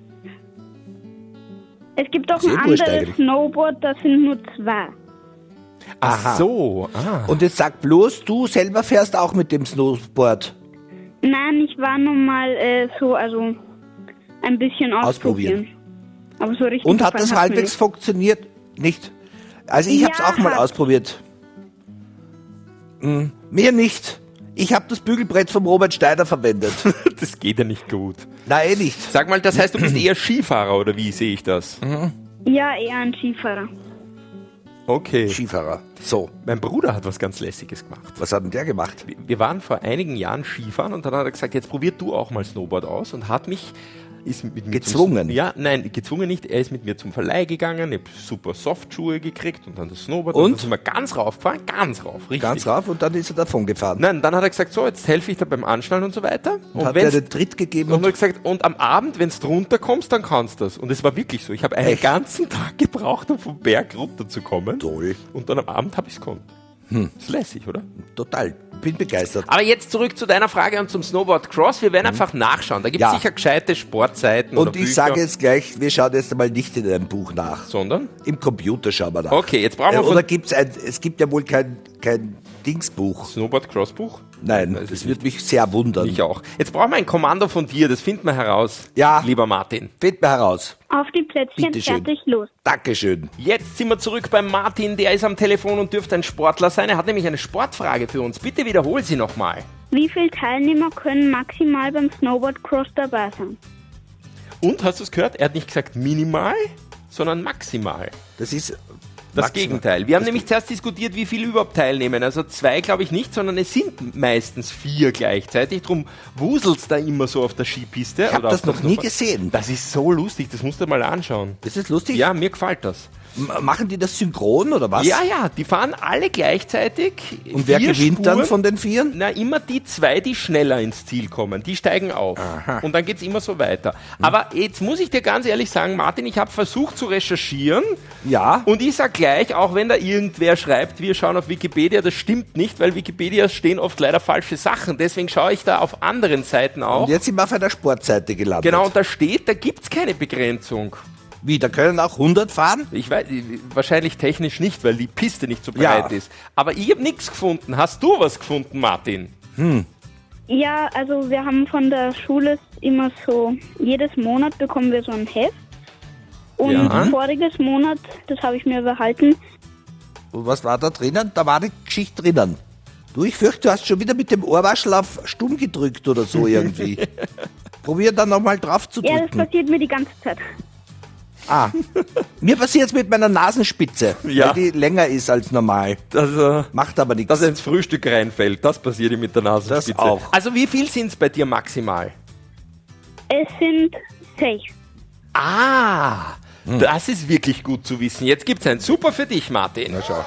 es gibt auch
Sehr
ein
wurscht
anderes
eigentlich.
Snowboard, das sind nur 2.
Ach so. Ah.
Und jetzt sag bloß, du selber fährst auch mit dem Snowboard.
Nein, ich war nur mal also ein bisschen ausprobieren. Aber so richtig
Und hat
gefallen
das
hat's mir
halbwegs
nicht.
funktioniert? Nicht. Also ich habe es
Ja,
auch mal
hat.
ausprobiert. Mir nicht. Ich habe das Bügelbrett vom Robert Steiner verwendet.
Das geht ja nicht gut.
Nein, nicht.
Sag mal, das heißt, du bist eher Skifahrer, oder wie sehe ich das?
Ja, eher ein Skifahrer.
Okay.
Skifahrer. So,
Mein Bruder hat was ganz Lässiges gemacht.
was hat denn der gemacht?
Wir waren vor einigen Jahren Skifahren und dann hat er gesagt, jetzt probier du auch mal Snowboard aus und ist mit mir
Gezwungen?
Gezwungen nicht. Er ist mit mir zum Verleih gegangen, ich habe super Softschuhe gekriegt und dann das Snowboard.
Und?
dann sind wir ganz raufgefahren, ganz rauf, richtig.
Ganz rauf und dann ist er davon gefahren.
Nein, dann hat er gesagt, so, jetzt helfe ich dir beim Anschnallen und so weiter.
Und hat
wenn's-
er den Tritt gegeben
und
und
hat gesagt, und am Abend, wenn du runter kommst, dann kannst du das. Und es war wirklich so. Ich habe einen
Echt?
ganzen Tag gebraucht, um vom Berg runterzukommen.
toll.
Und dann am Abend habe ich es gekonnt. Ist lässig, oder?
Total. Bin begeistert.
Aber jetzt zurück zu deiner Frage und zum Snowboard Cross. Wir werden einfach nachschauen. Da gibt es
Ja.
sicher gescheite Sportseiten oder
Und ich
Bücher.
sage jetzt gleich, wir schauen jetzt einmal nicht in einem Buch nach.
Sondern?
Im Computer schauen wir nach.
Okay, jetzt brauchen wir
Oder
von
es gibt ja wohl kein Dingsbuch.
Snowboard Cross Buch?
Nein,
Weiß ich
das wird mich sehr wundern.
Ich auch. Jetzt brauchen wir ein Kommando von dir. Das finden wir heraus.
Ja.
Lieber Martin.
Find mir heraus.
Auf die Plätzchen,
Bitteschön.
fertig, los.
Dankeschön.
Jetzt sind wir zurück beim Martin. Der ist am Telefon und dürfte ein Sportler sein. Er hat nämlich eine Sportfrage für uns. Bitte wiederhol sie nochmal.
Wie viele Teilnehmer können maximal beim Snowboard Cross dabei sein?
Und, hast du es gehört? Er hat nicht gesagt minimal, sondern maximal.
Das ist
Das
maximal.
Gegenteil. Wir haben nämlich zuerst diskutiert, wie viele überhaupt teilnehmen. Also 2 glaube ich nicht, sondern es sind meistens 4 gleichzeitig. Drum wuselt's da immer so auf der Skipiste.
Ich habe
oder
das
auf der
noch nie
Snowboard.
gesehen.
Das ist so lustig, das musst du mal anschauen.
Das ist lustig.
Ja, mir gefällt das.
Machen die das synchron oder was?
Ja, die fahren alle gleichzeitig.
Und wer
4
gewinnt dann
Spuren.
von den 4?
Na, immer die 2, die schneller ins Ziel kommen. Die steigen auf. Und dann geht's immer so weiter. Aber jetzt muss ich dir ganz ehrlich sagen, Martin, ich habe versucht zu recherchieren.
Ja.
Und ich sag gleich, auch wenn da irgendwer schreibt, wir schauen auf Wikipedia, das stimmt nicht, weil Wikipedia stehen oft leider falsche Sachen. Deswegen schaue ich da auf anderen Seiten auch.
Und jetzt sind wir auf einer Sportseite gelandet.
Genau, und da steht, da gibt's keine Begrenzung.
Wie, da können auch 100 fahren?
Ich weiß, wahrscheinlich technisch nicht, weil die Piste nicht so
Ja.
breit ist. Aber ich habe nichts gefunden. Hast du was gefunden, Martin?
Ja, also wir haben von der Schule immer so, jedes Monat bekommen wir so ein Heft. Und
Ja.
voriges Monat, das habe ich mir behalten,
Und was war da drinnen? Da war die Geschichte drinnen. Du, ich fürchte, du hast schon wieder mit dem Ohrwaschel auf Stumm gedrückt oder so irgendwie. Probier dann nochmal drauf zu
ja, das
drücken.
passiert mir die ganze Zeit.
Mir passiert es mit meiner Nasenspitze,
Ja.
weil die länger ist als normal.
Das,
Macht aber nichts.
dass er ins Frühstück reinfällt, das passiert ihm mit der Nasenspitze.
Das auch.
Also wie viel sind's bei dir maximal?
Es sind 6.
Ah, das ist wirklich gut zu wissen. Jetzt gibt's ein Super für dich, Martin.
Na schau.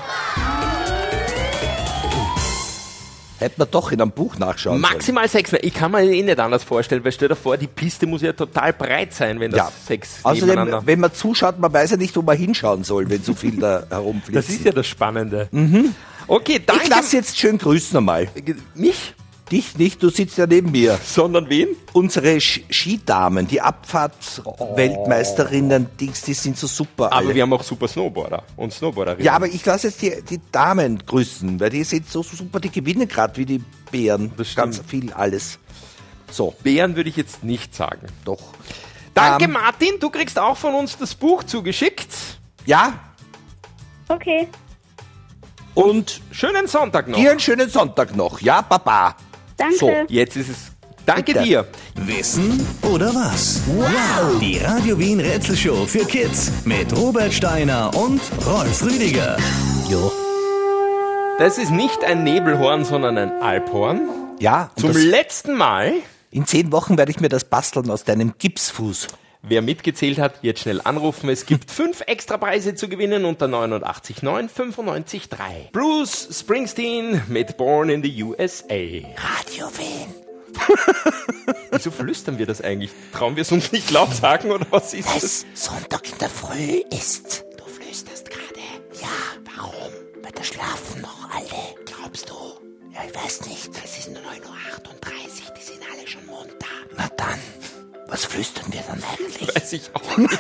Hätte man doch in einem Buch nachschauen sollen.
Maximal 6. Ich kann mir eh nicht anders vorstellen, weil stell dir vor, die Piste muss ja total breit sein, wenn das
Ja.
6
Außerdem,
nebeneinander.
wenn man zuschaut, man weiß ja nicht, wo man hinschauen soll, wenn so viel da herumfliegt.
Das ist ja das Spannende. Okay, danke.
Ich lasse jetzt schön grüßen einmal.
Mich?
Dich nicht, du sitzt ja neben mir.
Sondern wen?
Unsere Skidamen, die Abfahrt-Weltmeisterinnen, Dings, die sind so super
Aber
alle.
wir haben auch super Snowboarder und Snowboarderinnen.
Ja, aber ich lasse jetzt die Damen grüßen, weil die sind so super, die gewinnen gerade wie die Bären.
Das stimmt.
Ganz viel alles. So,
Bären würde ich jetzt nicht sagen.
doch.
Danke, Martin. Du kriegst auch von uns das Buch zugeschickt.
Ja,
Okay.
und
Schönen Sonntag noch.
dir einen schönen Sonntag noch. Ja, Baba.
Danke.
So.
Jetzt ist es. Danke
Bitte.
dir.
Wissen oder was? Wow! Die Radio Wien Rätselshow für Kids mit Robert Steiner und Rolf Rüdiger.
Jo.
Das ist nicht ein Nebelhorn, sondern ein Alphorn.
Ja, und
Zum
das,
letzten Mal
In 10 Wochen werde ich mir das basteln aus deinem Gipsfuß.
Wer mitgezählt hat, jetzt schnell anrufen. Es gibt 5 Extrapreise zu gewinnen unter 89 9 95 3. Bruce Springsteen mit Born in the USA.
Radio Wien.
Wieso flüstern wir das eigentlich? Trauen wir es uns nicht laut sagen oder was ist das?
Sonntag in der Früh ist. Du flüsterst gerade. Ja, warum? Weil da schlafen noch alle. Glaubst du? Ja, ich weiß nicht. Es ist nur 9:38 Uhr, die sind alle schon munter. Na dann, was flüstern wir dann eigentlich?
Weiß ich auch nicht.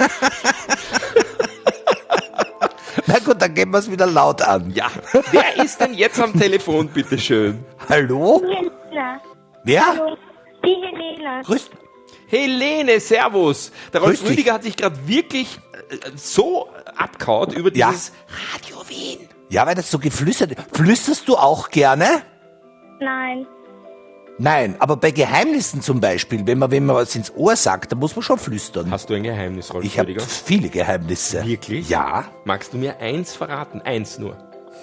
Na gut, dann gehen wir es wieder laut an.
Ja, wer ist denn jetzt am Telefon, bitteschön?
Hallo?
Helena.
Wer?
Hallo. Die Helena.
Grüß.
Helene, servus. Der Rolf
Grüß dich.
Rüdiger hat sich gerade wirklich so abgehauen über
Ja.
dieses Radio Wien.
Ja, weil das so geflüstert ist. Flüsterst du auch gerne?
Nein.
Nein, aber bei Geheimnissen zum Beispiel, wenn man was ins Ohr sagt, dann muss man schon flüstern.
Hast du ein Geheimnis, Rolf
Ich habe
Rüdiger?
viele Geheimnisse.
Wirklich?
Ja.
Magst du mir eins verraten? Eins nur.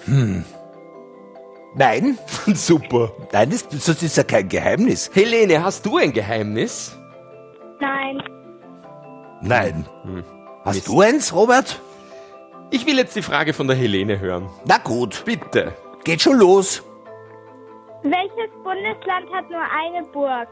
Nein,
Super.
nein, das ist ja kein Geheimnis.
Helene, hast du ein Geheimnis?
Nein.
Nein. Hast
Mist.
du eins, Robert?
Ich will jetzt die Frage von der Helene hören.
Na gut,
Bitte.
geht schon los.
Welches Bundesland hat nur eine Burg?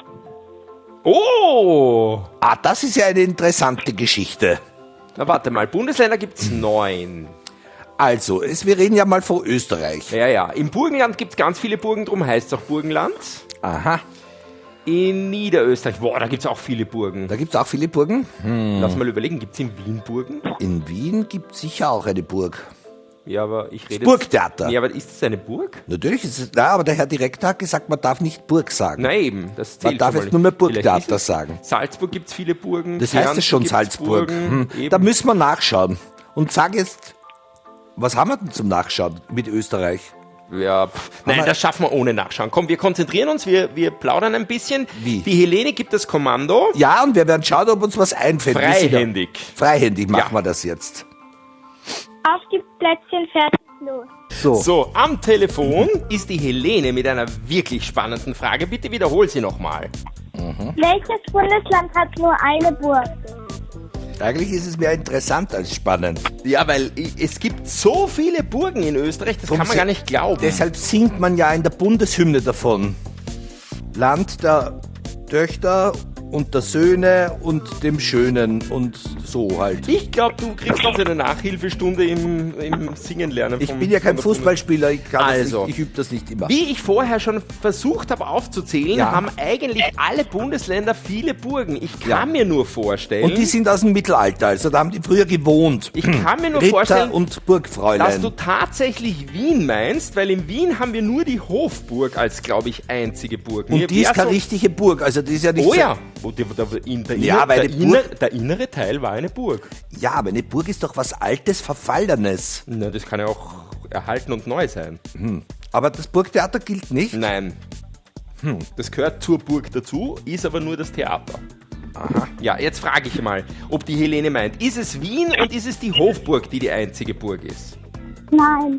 Oh!
Ah, das ist ja eine interessante Geschichte.
Na warte mal, Bundesländer gibt's 9.
Also, wir reden ja mal von Österreich.
Ja. Im Burgenland gibt's ganz viele Burgen, drum heißt es auch Burgenland.
Aha,
In Niederösterreich, boah, da gibt's auch viele Burgen.
da gibt's auch viele Burgen.
Lass mal überlegen, gibt's in Wien Burgen?
In Wien gibt's sicher auch eine Burg.
Ja, aber ich rede
Burgtheater.
Ja, aber ist es eine Burg?
Natürlich ist es, na, aber der Herr Direktor hat gesagt, man darf nicht Burg sagen.
Na eben, das zählt
Man darf
schon mal
jetzt nur mehr
nicht. Vielleicht
Burgtheater
ist es-
sagen.
Salzburg gibt's viele Burgen.
Das heißt es schon,
gibt's
Salzburg.
Burgen, eben.
Da müssen wir nachschauen. Und sag jetzt, was haben wir denn zum Nachschauen mit Österreich?
Ja, nein,
wir-
das schaffen wir ohne Nachschauen. Komm, wir konzentrieren uns, wir plaudern ein bisschen.
Wie?
Die Helene gibt das Kommando.
Ja, und wir werden schauen, ob uns was einfällt. Wir sind ja-
Freihändig.
Freihändig machen
Ja.
wir das jetzt.
Auf die Plätzchen, fertig, los.
So.
So, am Telefon ist die Helene mit einer wirklich spannenden Frage. Bitte wiederhol sie nochmal.
Welches Bundesland hat nur eine Burg?
Eigentlich ist es mehr interessant als spannend.
Ja, weil es gibt so viele Burgen in Österreich, das kann man gar nicht glauben.
Deshalb singt man ja in der Bundeshymne davon. Land der Töchter und der Söhne und dem Schönen und so halt.
Ich glaube, du kriegst noch eine Nachhilfestunde im Singen lernen.
Ich bin ja kein Fußballspieler, ich
Also.
übe das nicht immer.
Wie ich vorher schon versucht habe aufzuzählen,
Ja.
haben eigentlich alle Bundesländer viele Burgen. Ich kann
Ja.
mir nur vorstellen,
Und die sind aus dem Mittelalter, also da haben die früher gewohnt.
ich kann mir nur
Ritter
vorstellen,
und
dass
Burgfräulein.
du tatsächlich Wien meinst, weil in Wien haben wir nur die Hofburg als, glaube ich, einzige Burg.
Und die ist keine richtige Burg, also die ist ja nicht
Oh
so-
ja,
Ja, weil die Burg-
der innere Teil war eine Burg.
Ja, aber eine Burg ist doch was Altes, Verfallenes.
Na, das kann ja auch erhalten und neu sein.
Aber das Burgtheater gilt nicht.
Nein. Das gehört zur Burg dazu, ist aber nur das Theater.
Aha.
Ja, jetzt frage ich mal, ob die Helene meint, ist es Wien und ist es die Hofburg, die einzige Burg ist?
Nein.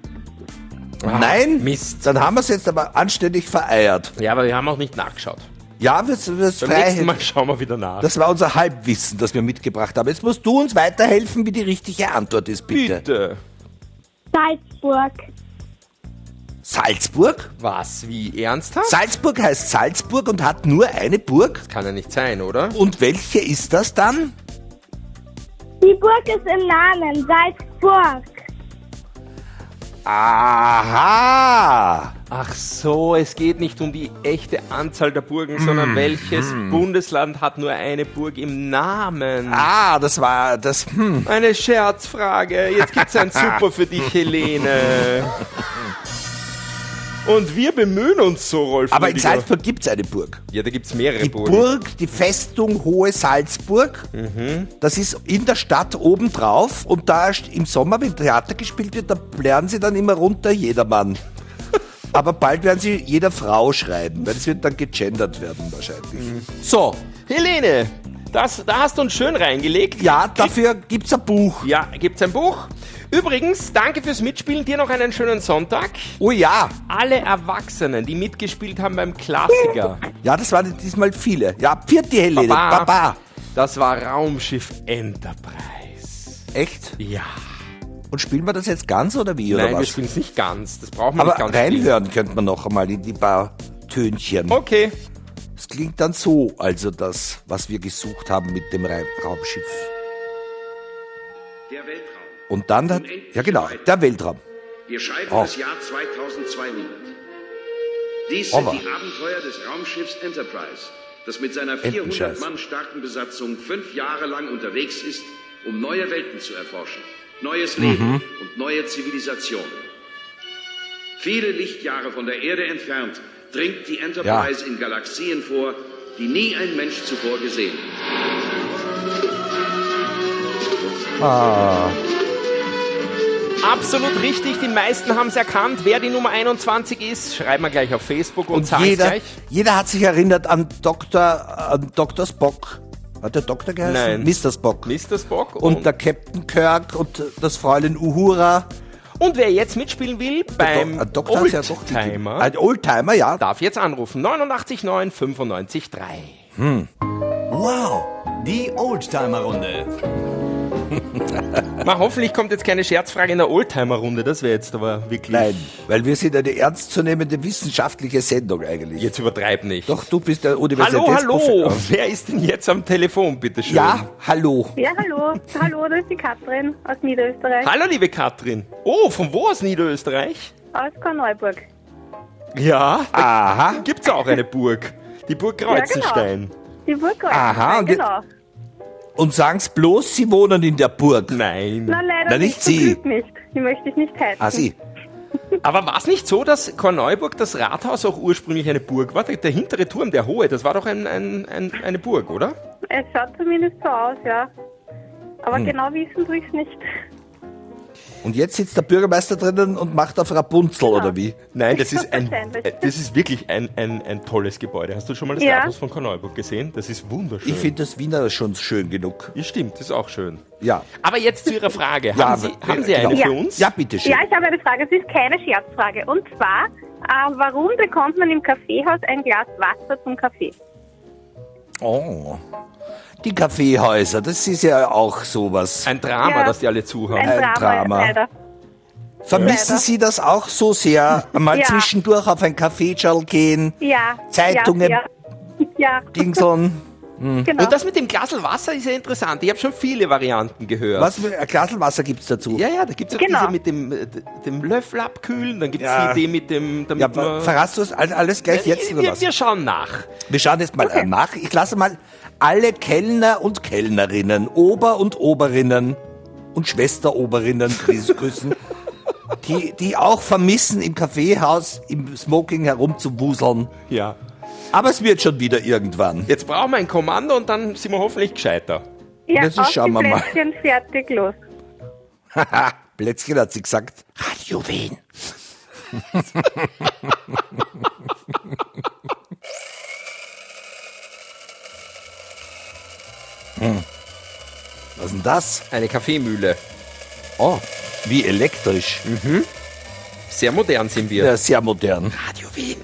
Nein?
Mist.
Dann haben wir es jetzt aber anständig vereiert.
Ja, aber wir haben auch nicht nachgeschaut.
Ja, wir
Beim nächsten Mal
frei.
schauen wir wieder nach.
Das war unser Halbwissen, das wir mitgebracht haben. Jetzt musst du uns weiterhelfen, wie die richtige Antwort ist, bitte.
Bitte.
Salzburg.
Salzburg?
Was? Wie ernsthaft?
Salzburg heißt Salzburg und hat nur eine Burg.
Kann ja nicht sein, oder?
Und welche ist das dann?
Die Burg ist im Namen Salzburg.
Aha!
Ach so, es geht nicht um die echte Anzahl der Burgen, sondern welches Bundesland hat nur eine Burg im Namen?
Ah, das war das.
Eine Scherzfrage. Jetzt gibt's ein Super für dich, Helene. Und wir bemühen uns so, Rolf
Aber in
Rüdiger.
Salzburg gibt's eine Burg.
Ja, da gibt's mehrere
Die
Burgen.
Burg, die Festung Hohe Salzburg, das ist in der Stadt obendrauf und da im Sommer, wenn Theater gespielt wird, da lernen sie dann immer runter jedermann. Aber bald werden sie jeder Frau schreiben, weil es wird dann gegendert werden wahrscheinlich. So,
Helene, Da hast du uns schön reingelegt.
Ja, dafür gibt's ein Buch.
Ja, gibt's ein Buch. Übrigens, danke fürs Mitspielen. Dir noch einen schönen Sonntag.
Oh ja.
Alle Erwachsenen, die mitgespielt haben beim Klassiker.
Ja, das waren diesmal viele. Ja, vierte Helene. Baba.
Das war Raumschiff Enterprise.
Echt?
Ja.
Und spielen wir das jetzt ganz oder wie? Oder
Nein, wir
was?
spielen es nicht ganz. Das brauchen wir
Aber
nicht ganz.
reinhören könnte man noch einmal in die paar Tönchen.
Okay.
Es klingt dann so, also das, was wir gesucht haben mit dem Raumschiff.
Der Weltraum.
Und dann, ja genau, der Weltraum.
Wir schreiben
Oh.
das Jahr 2200. Dies sind
Aber.
die Abenteuer des Raumschiffs Enterprise, das mit seiner
Entenscheiß.
400 Mann starken Besatzung 5 Jahre lang unterwegs ist, um neue Welten zu erforschen, neues Leben und neue Zivilisationen. Viele Lichtjahre von der Erde entfernt dringt die Enterprise in Galaxien vor, die nie ein Mensch zuvor gesehen hat.
Absolut richtig. Die meisten haben es erkannt. Wer die Nummer 21 ist, schreiben wir gleich auf Facebook und,
Und
sagen es gleich.
jeder hat sich erinnert an Dr. Spock. Hat der Doktor geheißen?
Nein.
Mr. Spock.
Mr. Spock
Und der Captain Kirk und das Fräulein Uhura.
Und wer jetzt mitspielen will beim
Ein Doktor hat's ja doch gegeben.
Oldtimer,
Ein Oldtimer, ja.
darf jetzt anrufen. 89 9 95 3.
Wow, die Oldtimer-Runde.
Hoffentlich kommt jetzt keine Scherzfrage in der Oldtimer-Runde. Das wäre jetzt aber wirklich...
Nein, weil wir sind eine ernstzunehmende wissenschaftliche Sendung eigentlich.
Jetzt übertreib nicht.
Doch, du bist der
Hallo,
Universitätsprofessor.
hallo. Wer ist denn jetzt am Telefon, bitteschön?
Ja, hallo.
Ja, hallo. Hallo, das ist die Katrin aus Niederösterreich.
Hallo, liebe Katrin. Oh, von wo aus Niederösterreich?
Aus Korneuburg.
Ja, da
Aha.
gibt's auch eine Burg. Die Burg Kreuzenstein.
Die Burg
Aha, und
genau.
Und sagen's bloß, Sie wohnen in der Burg.
Nein.
Na, leider
Na, nicht
zum
Sie.
Glück nicht. Die möchte ich nicht heizen.
Ah, Sie.
Aber war es nicht so, dass Korneuburg, das Rathaus, auch ursprünglich eine Burg war? Der hintere Turm, der hohe, das war doch eine Burg, oder?
Es schaut zumindest so aus, ja. Aber genau wissen tue ich es nicht.
Und jetzt sitzt der Bürgermeister drinnen und macht auf Rapunzel, oder wie?
Nein, das ist
Wahrscheinlich.
das ist wirklich ein tolles Gebäude. Hast du schon mal das
Ja.
Rathaus von Korneuburg gesehen? Das ist wunderschön.
Ich finde das Wiener schon schön genug.
Ja, stimmt, das ist auch schön.
Ja.
Aber jetzt zu Ihrer Frage.
Ja,
Haben Sie
genau.
eine
Ja.
für uns?
Ja, bitteschön.
Ja, ich habe eine Frage. Es ist keine Scherzfrage. Und zwar, warum bekommt man im Kaffeehaus ein Glas Wasser zum Kaffee?
Oh. Die Kaffeehäuser, das ist ja auch sowas.
Ein Drama,
Ja.
dass die alle zuhören.
Ein Drama. Leider.
Vermissen
leider.
Sie das auch so sehr? Mal
Ja.
zwischendurch auf ein Kaffeeschal gehen,
Ja.
Zeitungen.
Ja. Ja.
dingseln.
Genau.
Und das mit dem Glasl Wasser ist ja interessant. Ich habe schon viele Varianten gehört.
Was für ein Glas Wasser gibt's dazu?
Ja, da gibt es auch
Genau.
diese mit dem Löffel abkühlen, dann gibt es
Ja.
die Idee mit dem... Damit
Ja,
man-
verrast du es alles gleich jetzt oder was?
wir schauen nach.
Wir schauen jetzt mal nach. Ich lasse mal alle Kellner und Kellnerinnen, Ober- und Oberinnen und Schwesteroberinnen grüßen, die auch vermissen, im Kaffeehaus, im Smoking herumzuwuseln.
Ja.
Aber es wird schon wieder irgendwann.
Jetzt brauchen wir ein Kommando und dann sind wir hoffentlich gescheiter.
Ja,
Das ist-
auf
schauen
die
wir mal.
Plätzchen, fertig, los.
Haha, Plätzchen hat sie gesagt. Radio Wien. Was ist denn das?
Eine Kaffeemühle.
Oh, wie elektrisch.
Sehr modern sind wir.
Ja, sehr modern.
Radio Wien.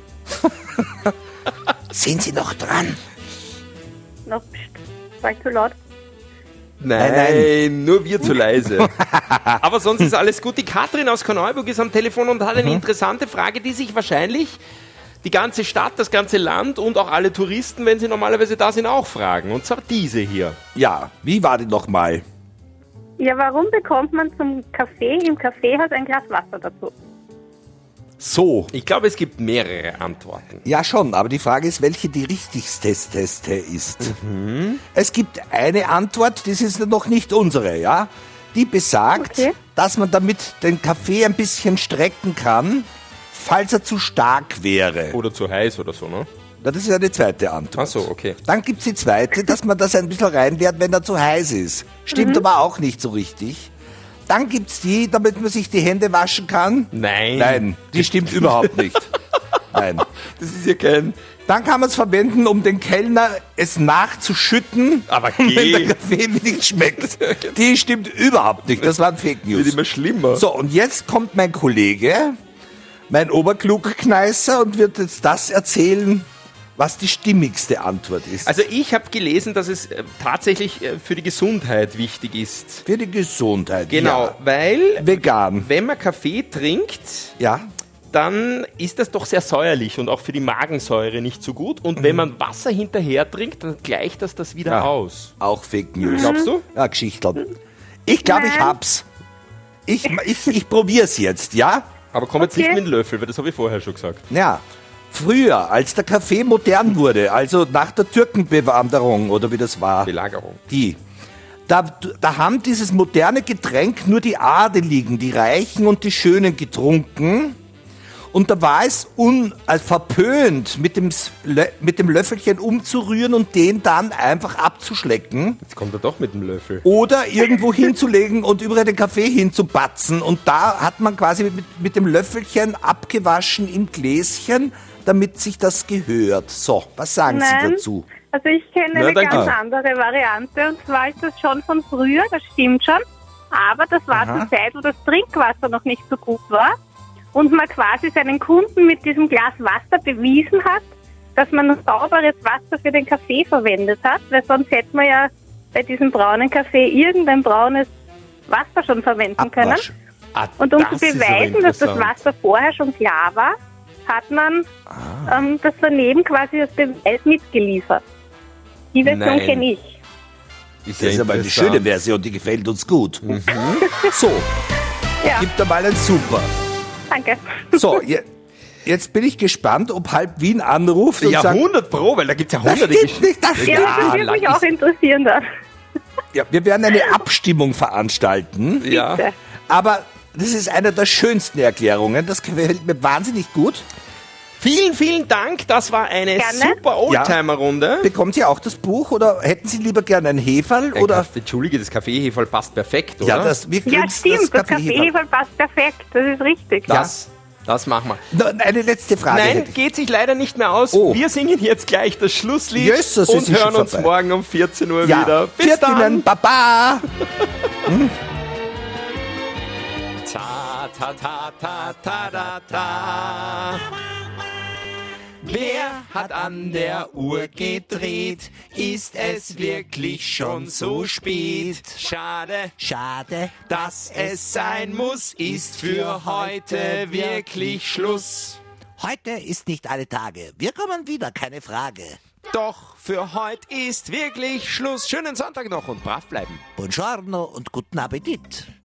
Sind Sie noch dran?
Noch, pst, war ich zu laut?
Nein, nur wir zu leise. Aber sonst ist alles gut. Die Katrin aus Korneuburg ist am Telefon und hat eine interessante Frage, die sich wahrscheinlich die ganze Stadt, das ganze Land und auch alle Touristen, wenn sie normalerweise da sind, auch fragen. Und zwar diese hier.
Ja, wie war die nochmal?
Ja, warum bekommt man zum Kaffee im Kaffeehaus ein Glas Wasser dazu?
So.
Ich glaube, es gibt mehrere Antworten.
Ja, schon, aber die Frage ist, welche die richtigste ist. Es gibt eine Antwort, das ist noch nicht unsere, ja? Die besagt,
Okay.
dass man damit den Kaffee ein bisschen strecken kann, falls er zu stark wäre.
Oder zu heiß oder so, ne?
Das ist ja die zweite Antwort.
Ach so, okay.
Dann gibt's die zweite, dass man das ein bisschen reinleert, wenn er zu heiß ist. Stimmt aber auch nicht so richtig. Dann gibt's die, damit man sich die Hände waschen kann.
Nein.
Nein, die stimmt überhaupt nicht. Nein.
Das ist ja kein...
Dann kann man es verwenden, um den Kellner es nachzuschütten,
Aber
wenn der
geh.
Kaffee nicht schmeckt. Die stimmt überhaupt nicht. Das waren Fake
Wird
News.
immer schlimmer.
So, und jetzt kommt mein Kollege, mein Oberklugkneißer, und wird jetzt das erzählen, was die stimmigste Antwort ist.
Also ich habe gelesen, dass es tatsächlich für die Gesundheit wichtig ist.
für die Gesundheit.
Genau,
Ja.
weil
Vegan.
wenn man Kaffee trinkt,
Ja.
dann ist das doch sehr säuerlich und auch für die Magensäure nicht so gut. Und wenn man Wasser hinterher trinkt, dann gleicht das wieder
Ja.
aus.
Auch Fake News.
Glaubst du?
Ja, Geschichtel. Ich glaube, ich hab's. Ich probier's jetzt, ja?
Aber komm jetzt nicht mit dem Löffel, weil das habe ich vorher schon gesagt.
Ja. Früher, als der Kaffee modern wurde, also nach der Türkenbewanderung oder wie das war,
Belagerung.
da haben dieses moderne Getränk nur die Adeligen, die Reichen und die Schönen getrunken. Und da war es verpönt, mit dem Löffelchen umzurühren und den dann einfach abzuschlecken.
Jetzt kommt er doch mit dem Löffel.
Oder irgendwo hinzulegen und überall den Kaffee hinzubatzen. Und da hat man quasi mit dem Löffelchen abgewaschen im Gläschen, damit sich das gehört. So, was sagen Sie
Nein.
dazu?
Also ich kenne
Na,
eine
dann
ganz
geh.
andere Variante und zwar ist das schon von früher, das stimmt schon, aber das war zur Zeit, wo das Trinkwasser noch nicht so gut war und man quasi seinen Kunden mit diesem Glas Wasser bewiesen hat, dass man sauberes Wasser für den Kaffee verwendet hat, weil sonst hätte man ja bei diesem braunen Kaffee irgendein braunes Wasser schon verwenden können.
Abwasch.
Und um zu
Das ist aber
beweisen, dass das
interessant.
Wasser vorher schon klar war, hat man das daneben quasi als Beweis mitgeliefert. Die Version
Nein.
kenne ich.
Ist
Das ist aber eine schöne Version, die gefällt uns gut. So,
Ja,
gibt da mal ein Super.
danke.
So, jetzt bin ich gespannt, ob halb Wien anruft und
Ja,
sagt,
100 Pro, weil da gibt es ja
das
hunderte
stimmt nicht, das
Ja,
stimmt.
das würde mich auch interessieren dann.
Ja, wir werden eine Abstimmung veranstalten,
Ja.
Bitte.
aber das ist eine der schönsten Erklärungen. Das gefällt mir wahnsinnig gut.
Vielen, vielen Dank. Das war eine
Gerne.
super Oldtimer-Runde.
Bekommen Sie auch das Buch oder hätten Sie lieber gerne ein Heferl? Oder?
Entschuldige, das Kaffeeheferl passt perfekt, oder?
Ja, wir
Ja,
grinsen
stimmt, das
Kaffeeheferl.
Kaffeeheferl passt perfekt, das ist richtig.
Das machen wir.
No, eine letzte Frage
Nein,
hätte ich.
geht sich leider nicht mehr aus.
Oh.
Wir singen jetzt gleich das Schlusslied
Jesus, es
und
ist
hören
schon
uns
vorbei.
morgen um 14 Uhr
Ja,
wieder. Bis
Pfiat Ihnen,
dann.
Baba!
Ta, ta, ta, ta, ta, ta, ta. Wer hat an der Uhr gedreht? Ist es wirklich schon so spät? Schade,
Schade.
dass es sein muss, ist für heute wirklich Schluss.
Heute ist nicht alle Tage. Wir kommen wieder, keine Frage.
Doch für heute ist wirklich Schluss. Schönen Sonntag noch und brav bleiben.
Buongiorno und guten Appetit.